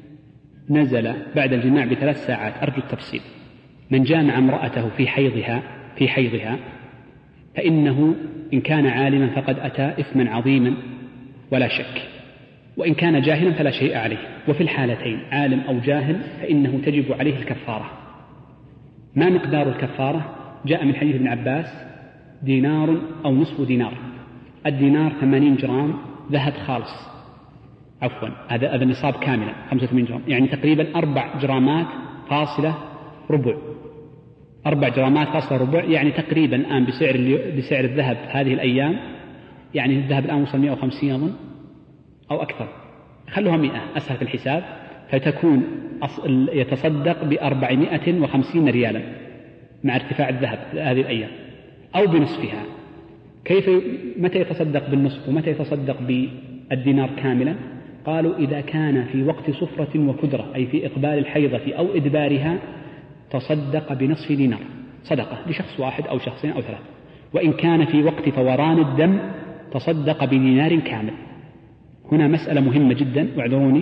نزل بعد الجماع بثلاث ساعات، أرجو التفصيل. من جامع امرأته في حيضها في حيضها فإنه إن كان عالما فقد أتى إثما عظيما ولا شك، وإن كان جاهلا فلا شيء عليه، وفي الحالتين عالم أو جاهل فإنه تجب عليه الكفارة. ما مقدار الكفارة؟ جاء من حديث ابن عباس دينار أو نصف دينار. الدينار ثمانين جرام ذهب خالص، عفوا هذا هذا النصاب كاملا خمسة وثمانين جرام، يعني تقريبا أربع جرامات فاصلة ربع، أربع جرامات فاصلة ربع، يعني تقريبا الآن بسعر بسعر الذهب هذه الأيام، يعني الذهب الآن وصل مئة وخمسين أظن أو أكثر، خلوها مئة أسهل في الحساب، فتكون يتصدق بأربعمائة وخمسين ريالا مع ارتفاع الذهب هذه الأيام، أو بنصفها. كيف متى يتصدق بالنصف ومتى يتصدق بالدينار كاملا؟ قالوا إذا كان في وقت صفرة وكدرة، أي في إقبال الحيضة أو إدبارها، تصدق بنصف دينار صدقة لشخص واحد أو شخصين أو ثلاثة. وإن كان في وقت فوران الدم تصدق بدينار كامل. هنا مسألة مهمة جدا، واعذروني،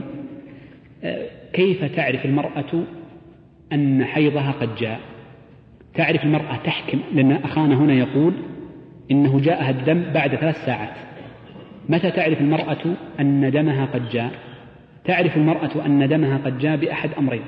كيف تعرف المرأة أن حيضها قد جاء؟ تعرف المرأة تحكم، لأن أخانا هنا يقول إنه جاءها الدم بعد ثلاث ساعات. متى تعرف المرأة أن دمها قد جاء؟ تعرف المرأة أن دمها قد جاء بأحد أمرين: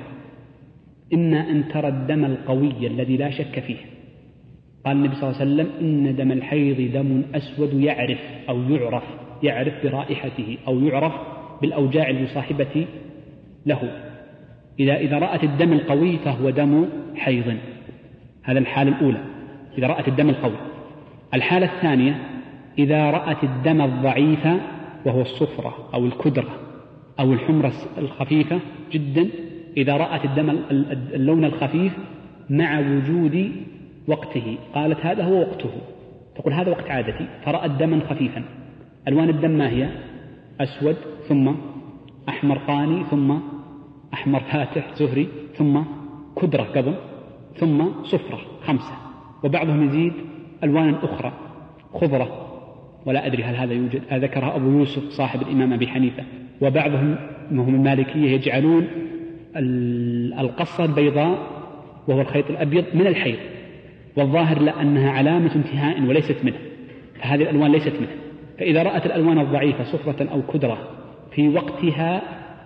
إما أن ترى الدم القوي الذي لا شك فيه، قال النبي صلى الله عليه وسلم: إن دم الحيض دم أسود يعرف أو يعرف يعرف برائحته أو يعرف بالأوجاع المصاحبة له. إذا إذا رأت الدم القوي فهو دم حيض، هذا الحالة الأولى إذا رأت الدم القوي. الحالة الثانية إذا رأت الدم الضعيف وهو الصفرة أو الكدرة أو الحمرة الخفيفة جدا، إذا رأت الدم اللون الخفيف مع وجود وقته، قالت هذا هو وقته، تقول هذا وقت عادتي، فرأت دما خفيفا. ألوان الدم ما هي؟ أسود، ثم أحمر قاني، ثم أحمر فاتح زهري، ثم كدرة قبل، ثم صفرة، خمسة. وبعضهم يزيد ألوان أخرى خضرة، ولا أدري هل هذا يوجد، ذكرها أبو يوسف صاحب الإمام أبي حنيفة. وبعضهم وهم المالكية يجعلون القصة البيضاء وهو الخيط الأبيض من الحيض، والظاهر لأنها علامة انتهاء وليست منه، فهذه الألوان ليست منه. فإذا رأت الألوان الضعيفة صفرة أو كدرة في وقتها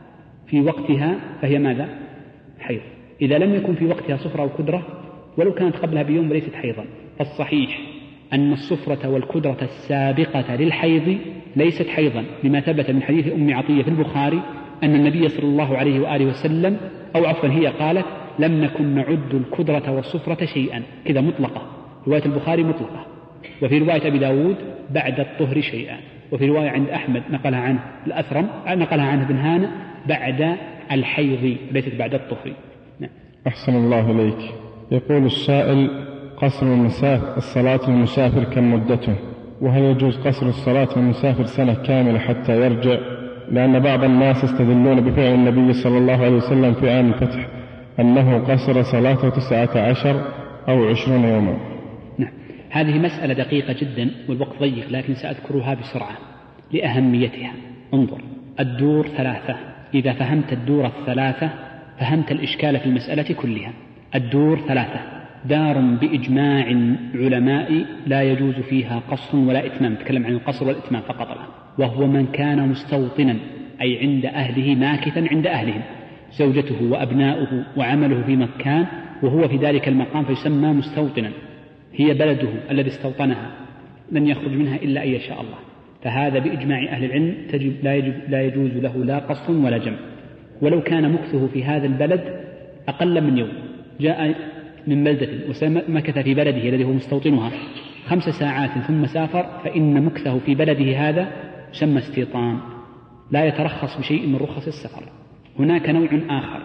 في وقتها فهي ماذا؟ حيض. إذا لم يكن في وقتها صفرة أو كدرة ولو كانت قبلها بيوم وليست حيضا، فالصحيح أن الصفرة والكدرة السابقة للحيض ليست حيضا، لما ثبت من حديث أم عطية في البخاري أن النبي صلى الله عليه وآله وسلم، أو عفوا هي قالت: لم نكن نعد الكدرة والصفرة شيئا، كذا مطلقة. رواية البخاري مطلقة، وفي رواية أبي داود بعد الطهر شيئا، وفي رواية عند أحمد نقلها عنه الأثرم نقلها عنه ابن هانة بعد الحيض ليست بعد الطهر. نعم. أحسن الله إليك. يقول السائل: قصر المسافر الصلاة المسافر كم مدته؟ وهل يجوز قصر الصلاة المسافر سنة كاملة حتى يرجع؟ لأن بعض الناس يستدلون بفعل النبي صلى الله عليه وسلم في عام الفتح أنه قصر صلاته تسعة عشر أو عشرون يوما. نعم، هذه مسألة دقيقة جدا والوقت ضيق، لكن سأذكرها بسرعة لأهميتها. انظر، الدور ثلاثة، إذا فهمت الدور الثلاثة فهمت الإشكال في المسألة كلها. الدور ثلاثة: دار بإجماع علماء لا يجوز فيها قصر ولا إتمام، نتكلم عن القصر والإتمام فقط الآن، وهو من كان مستوطنا أي عند أهله، ماكثا عند أهلهم، زوجته وأبناؤه وعمله في مكان وهو في ذلك المقام فيسمى مستوطنا، هي بلده الذي استوطنها لن يخرج منها إلا أن يشاء الله، فهذا بإجماع أهل العلم تجب لا, يجب لا يجوز له لا قصر ولا جمع. ولو كان مكثه في هذا البلد أقل من يوم، جاء من بلدة ومكث في بلده الذي هو مستوطنها خمس ساعات ثم سافر، فإن مكثه في بلده هذا يسمى استيطان، لا يترخص بشيء من رخص السفر. هناك نوع آخر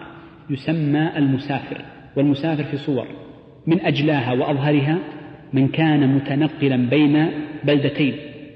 يسمى المسافر، والمسافر في صور، من أجلاها وأظهرها من كان متنقلا بين بلدتين،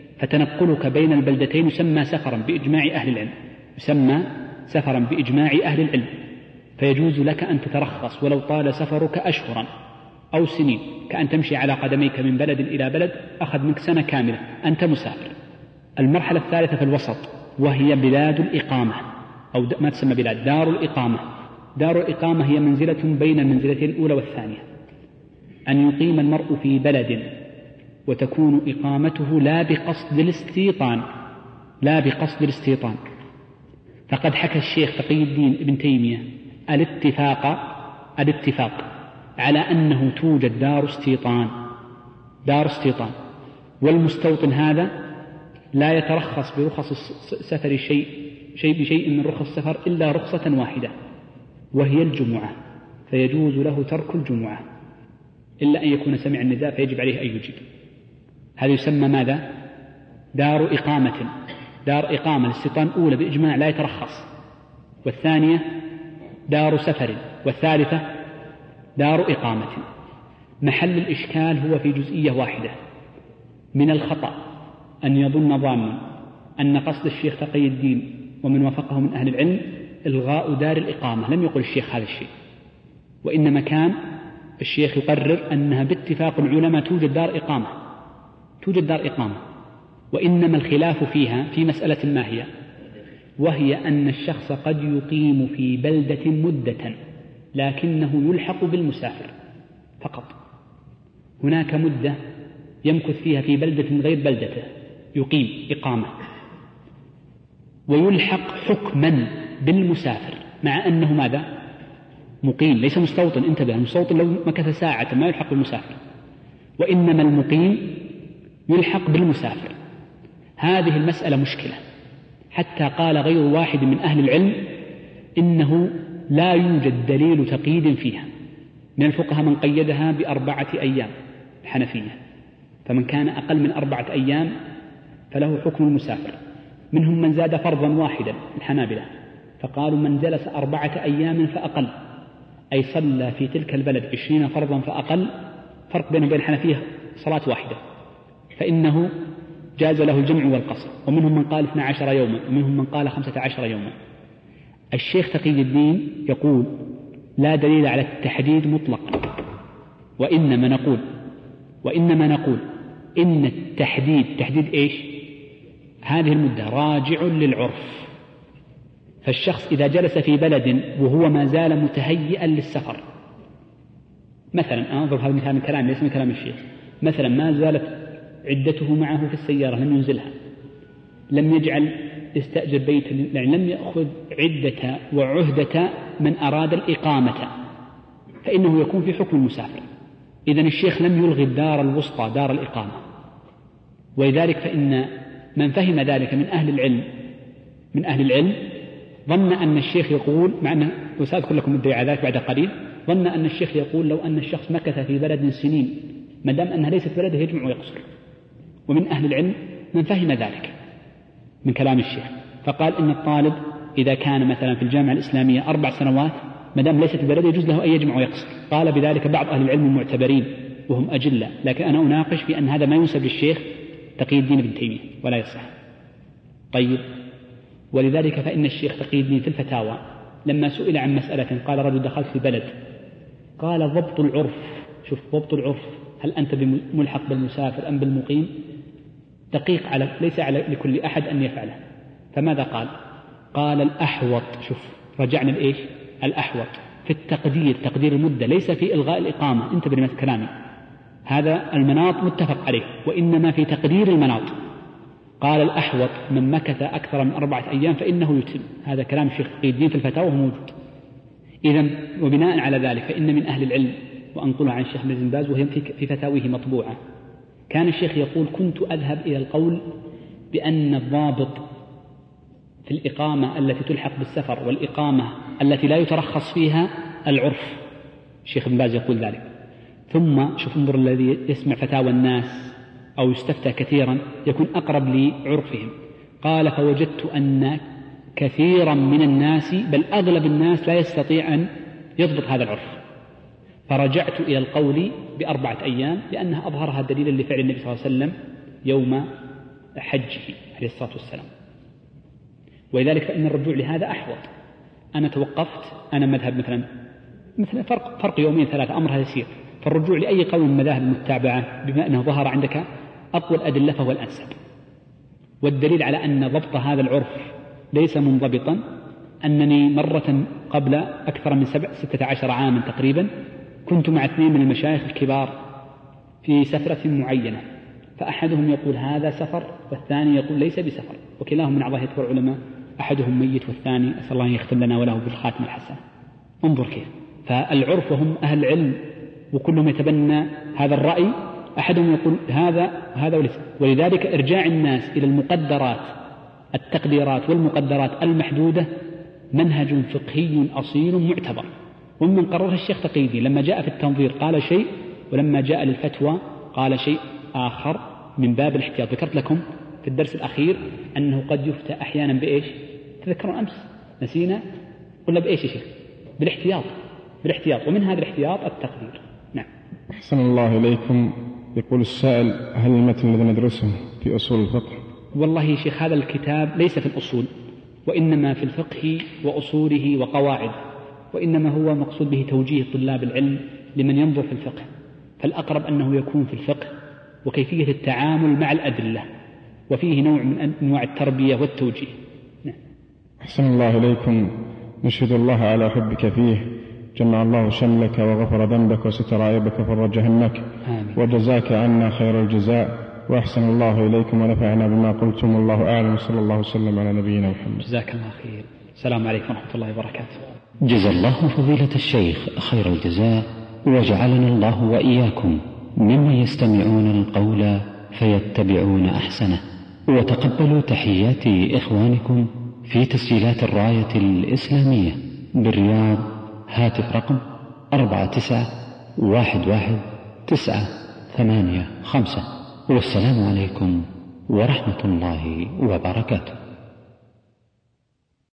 فتنقلك بين البلدتين يسمى سفرا بإجماع أهل العلم، يسمى سفرا بإجماع أهل العلم، فيجوز لك أن تترخص ولو طال سفرك أشهرا أو سنين، كأن تمشي على قدميك من بلد إلى بلد أخذ منك سنة كاملة، أنت مسافر. المرحلة الثالثة في الوسط، وهي بلاد الإقامة، أو ما تسمى بلاد، دار الإقامة. دار الإقامة هي منزلة بين المنزلتين الأولى والثانية، أن يقيم المرء في بلد وتكون إقامته لا بقصد الاستيطان، لا بقصد الاستيطان. فقد حكى الشيخ تقي الدين ابن تيمية الاتفاق الاتفاق على أنه توجد دار استيطان، دار استيطان، والمستوطن هذا لا يترخص برخص السفر شيء شيء بشيء من رخص السفر إلا رخصة واحدة وهي الجمعة. فيجوز له ترك الجمعة إلا أن يكون سمع النداء فيجب عليه أن يجيب. هذا يسمى ماذا؟ دار إقامة. دار إقامة الاستيطان الأولى بإجماع لا يترخص، والثانية دار سفر، والثالثة دار إقامة. محل الإشكال هو في جزئية واحدة. من الخطأ أن يظن ظانا أن قصد الشيخ تقي الدين ومن وافقه من أهل العلم إلغاء دار الإقامة. لم يقل الشيخ هذا الشيء، وإنما كان الشيخ يقرر أنها باتفاق العلماء توجد دار إقامة، توجد دار إقامة، وإنما الخلاف فيها في مسألة ما هي، وهي أن الشخص قد يقيم في بلدة مدة لكنه يلحق بالمسافر فقط. هناك مدة يمكث فيها في بلدة غير بلدته يقيم إقامة، ويلحق حكما بالمسافر مع أنه ماذا؟ مقيم، ليس مستوطن. انتبه، المستوطن لو مكث ساعة ما يلحق بالمسافر، وإنما المقيم يلحق بالمسافر. هذه المسألة مشكلة، حتى قال غير واحد من أهل العلم إنه لا يوجد دليل تقييد فيها. من الفقهاء من قيدها بأربعة أيام، الحنفية، فمن كان أقل من أربعة أيام فله حكم المسافر. منهم من زاد فرضا واحدا، الحنابلة، فقالوا من جلس أربعة أيام فأقل، أي صلى في تلك البلد عشرين فرضا فأقل، فرق بينه وبين الحنفية صلاة واحدة، فإنه جاز له الجمع والقصر. ومنهم من قال اثنا عشر يوما، ومنهم من قال خمسة عشر يوما. الشيخ تقي الدين يقول لا دليل على التحديد مطلقا، وإنما نقول وإنما نقول إن التحديد، تحديد إيش؟ هذه المدة راجع للعرف. فالشخص إذا جلس في بلد وهو ما زال متهيئا للسفر، مثلا أنظر هذا مثال من كلام ليس من كلام الشيخ، مثلا ما زالت عدته معه في السيارة لم ينزلها، لم يجعل يستأجر بيت، يعني لم يأخذ عدة وعهدة من أراد الإقامة، فإنه يكون في حكم المسافر. إذن الشيخ لم يلغي الدار الوسطى دار الإقامة. ولذلك فإن من فهم ذلك من أهل العلم من أهل العلم ظن أن الشيخ يقول، مع أنه وسأذكر لكم الدعاء ذلك بعد قليل، ظن أن الشيخ يقول لو أن الشخص مكث في بلد سنين ما دام أنها ليست بلده يجمع ويقصر. ومن أهل العلم من فهم ذلك من كلام الشيخ، فقال إن الطالب إذا كان مثلا في الجامعة الإسلامية أربع سنوات ما دام ليست بلده يجوز له أن يجمع ويقصر. قال بذلك بعض أهل العلم المعتبرين وهم أجلة، لكن أنا أناقش في أن هذا ما ينسب للشيخ تقي الدين ابن تيمية ولا يصح. طيب، ولذلك فإن الشيخ تقي الدين في الفتاوى لما سئل عن مسألة قال رجل دخلت في بلد، قال ضبط العرف، شوف ضبط العرف، هل أنت ملحق بالمسافر أم بالمقيم؟ دقيق على ليس على لكل أحد أن يفعله. فماذا قال؟ قال الأحوط، شوف رجعنا لإيش؟ الأحوط في التقدير، تقدير المدة، ليس في إلغاء الإقامة. انتبه لما كلامي، هذا المناط متفق عليه، وإنما في تقدير المناط. قال الأحوط من مكث أكثر من أربعة أيام فإنه يتم. هذا كلام الشيخ تقي الدين في الفتاوى موجود. إذن وبناء على ذلك فإن من أهل العلم، وأنقلها عن الشيخ بن باز وهي في فتاويه مطبوعة، كان الشيخ يقول كنت أذهب إلى القول بأن الضابط في الإقامة التي تلحق بالسفر والإقامة التي لا يترخص فيها العرف. الشيخ بن باز يقول ذلك. ثم شوف انظر الذي يسمع فتاوى الناس أو يستفتى كثيرا يكون أقرب لعرفهم. قال فوجدت أن كثيرا من الناس بل أغلب الناس لا يستطيع أن يضبط هذا العرف، فرجعت إلى القول بأربعة أيام لأنها أظهرها دليلا لفعل النبي صلى الله عليه وسلم يوم حجه عليه الصلاة والسلام. ولذلك فإن الرجوع لهذا أحوط. أنا توقفت، أنا مذهب مثلا مثل فرق, فرق يومين ثلاثة، أمر هذا يسير، فالرجوع لأي قول من المذاهب المتابعة بما أنه ظهر عندك أقوى الأدلة فهو الأنسب. والدليل على أن ضبط هذا العرف ليس منضبطا أنني مرة قبل أكثر من سبع ستة عشر عاما تقريبا كنت مع اثنين من المشايخ الكبار في سفرة معينة، فأحدهم يقول هذا سفر والثاني يقول ليس بسفر، وكلاهم من أعضاء هيئة العلماء، أحدهم ميت والثاني أسأل الله أن يختم لنا وله بالخاتم الحسن. انظر كيف. فالعرف وهم أهل العلم وكلهم يتبنى هذا الرأي، أحدهم يقول هذا هذا وليس. ولذلك إرجاع الناس إلى المقدرات، التقديرات والمقدرات المحدودة منهج فقهي أصيل معتبر، ومن قررها الشيخ تقي الدين لما جاء في التنظير قال شيء، ولما جاء للفتوى قال شيء آخر من باب الاحتياط. ذكرت لكم في الدرس الأخير أنه قد يفتى أحيانا بإيش؟ تذكرون أمس نسينا قلنا بإيش يا شيخ؟ بالاحتياط، بالاحتياط، ومن هذا الاحتياط التقدير. نعم. أحسن الله إليكم. يقول السائل: هل المتن الذي ندرسه في أصول الفقه؟ والله يا شيخ هذا الكتاب ليس في الأصول، وإنما في الفقه وأصوله وقواعد، وإنما هو مقصود به توجيه طلاب العلم لمن ينظر في الفقه، فالأقرب أنه يكون في الفقه وكيفية التعامل مع الأدلة، وفيه نوع من أنواع التربية والتوجيه. نعم. أحسن الله إليكم. نشهد الله على حبك فيه، جمع الله شملك وغفر ذنبك وستر عيبك وفرج همك، وجزاك عنا خير الجزاء، وأحسن الله إليكم ونفعنا بما قلتم، والله أعلم. صلى الله وسلم على نبينا محمد. جزاك الله خير. السلام عليكم ورحمة الله وبركاته. جزا الله فضيلة الشيخ خير الجزاء، وجعلنا الله وإياكم ممن يستمعون القول فيتبعون أحسنه. وتقبلوا تحيات إخوانكم في تسجيلات الراية الإسلامية بالرياض، هاتف رقم أربعة تسعة واحد واحد تسعة ثمانية خمسة. والسلام عليكم ورحمة الله وبركاته.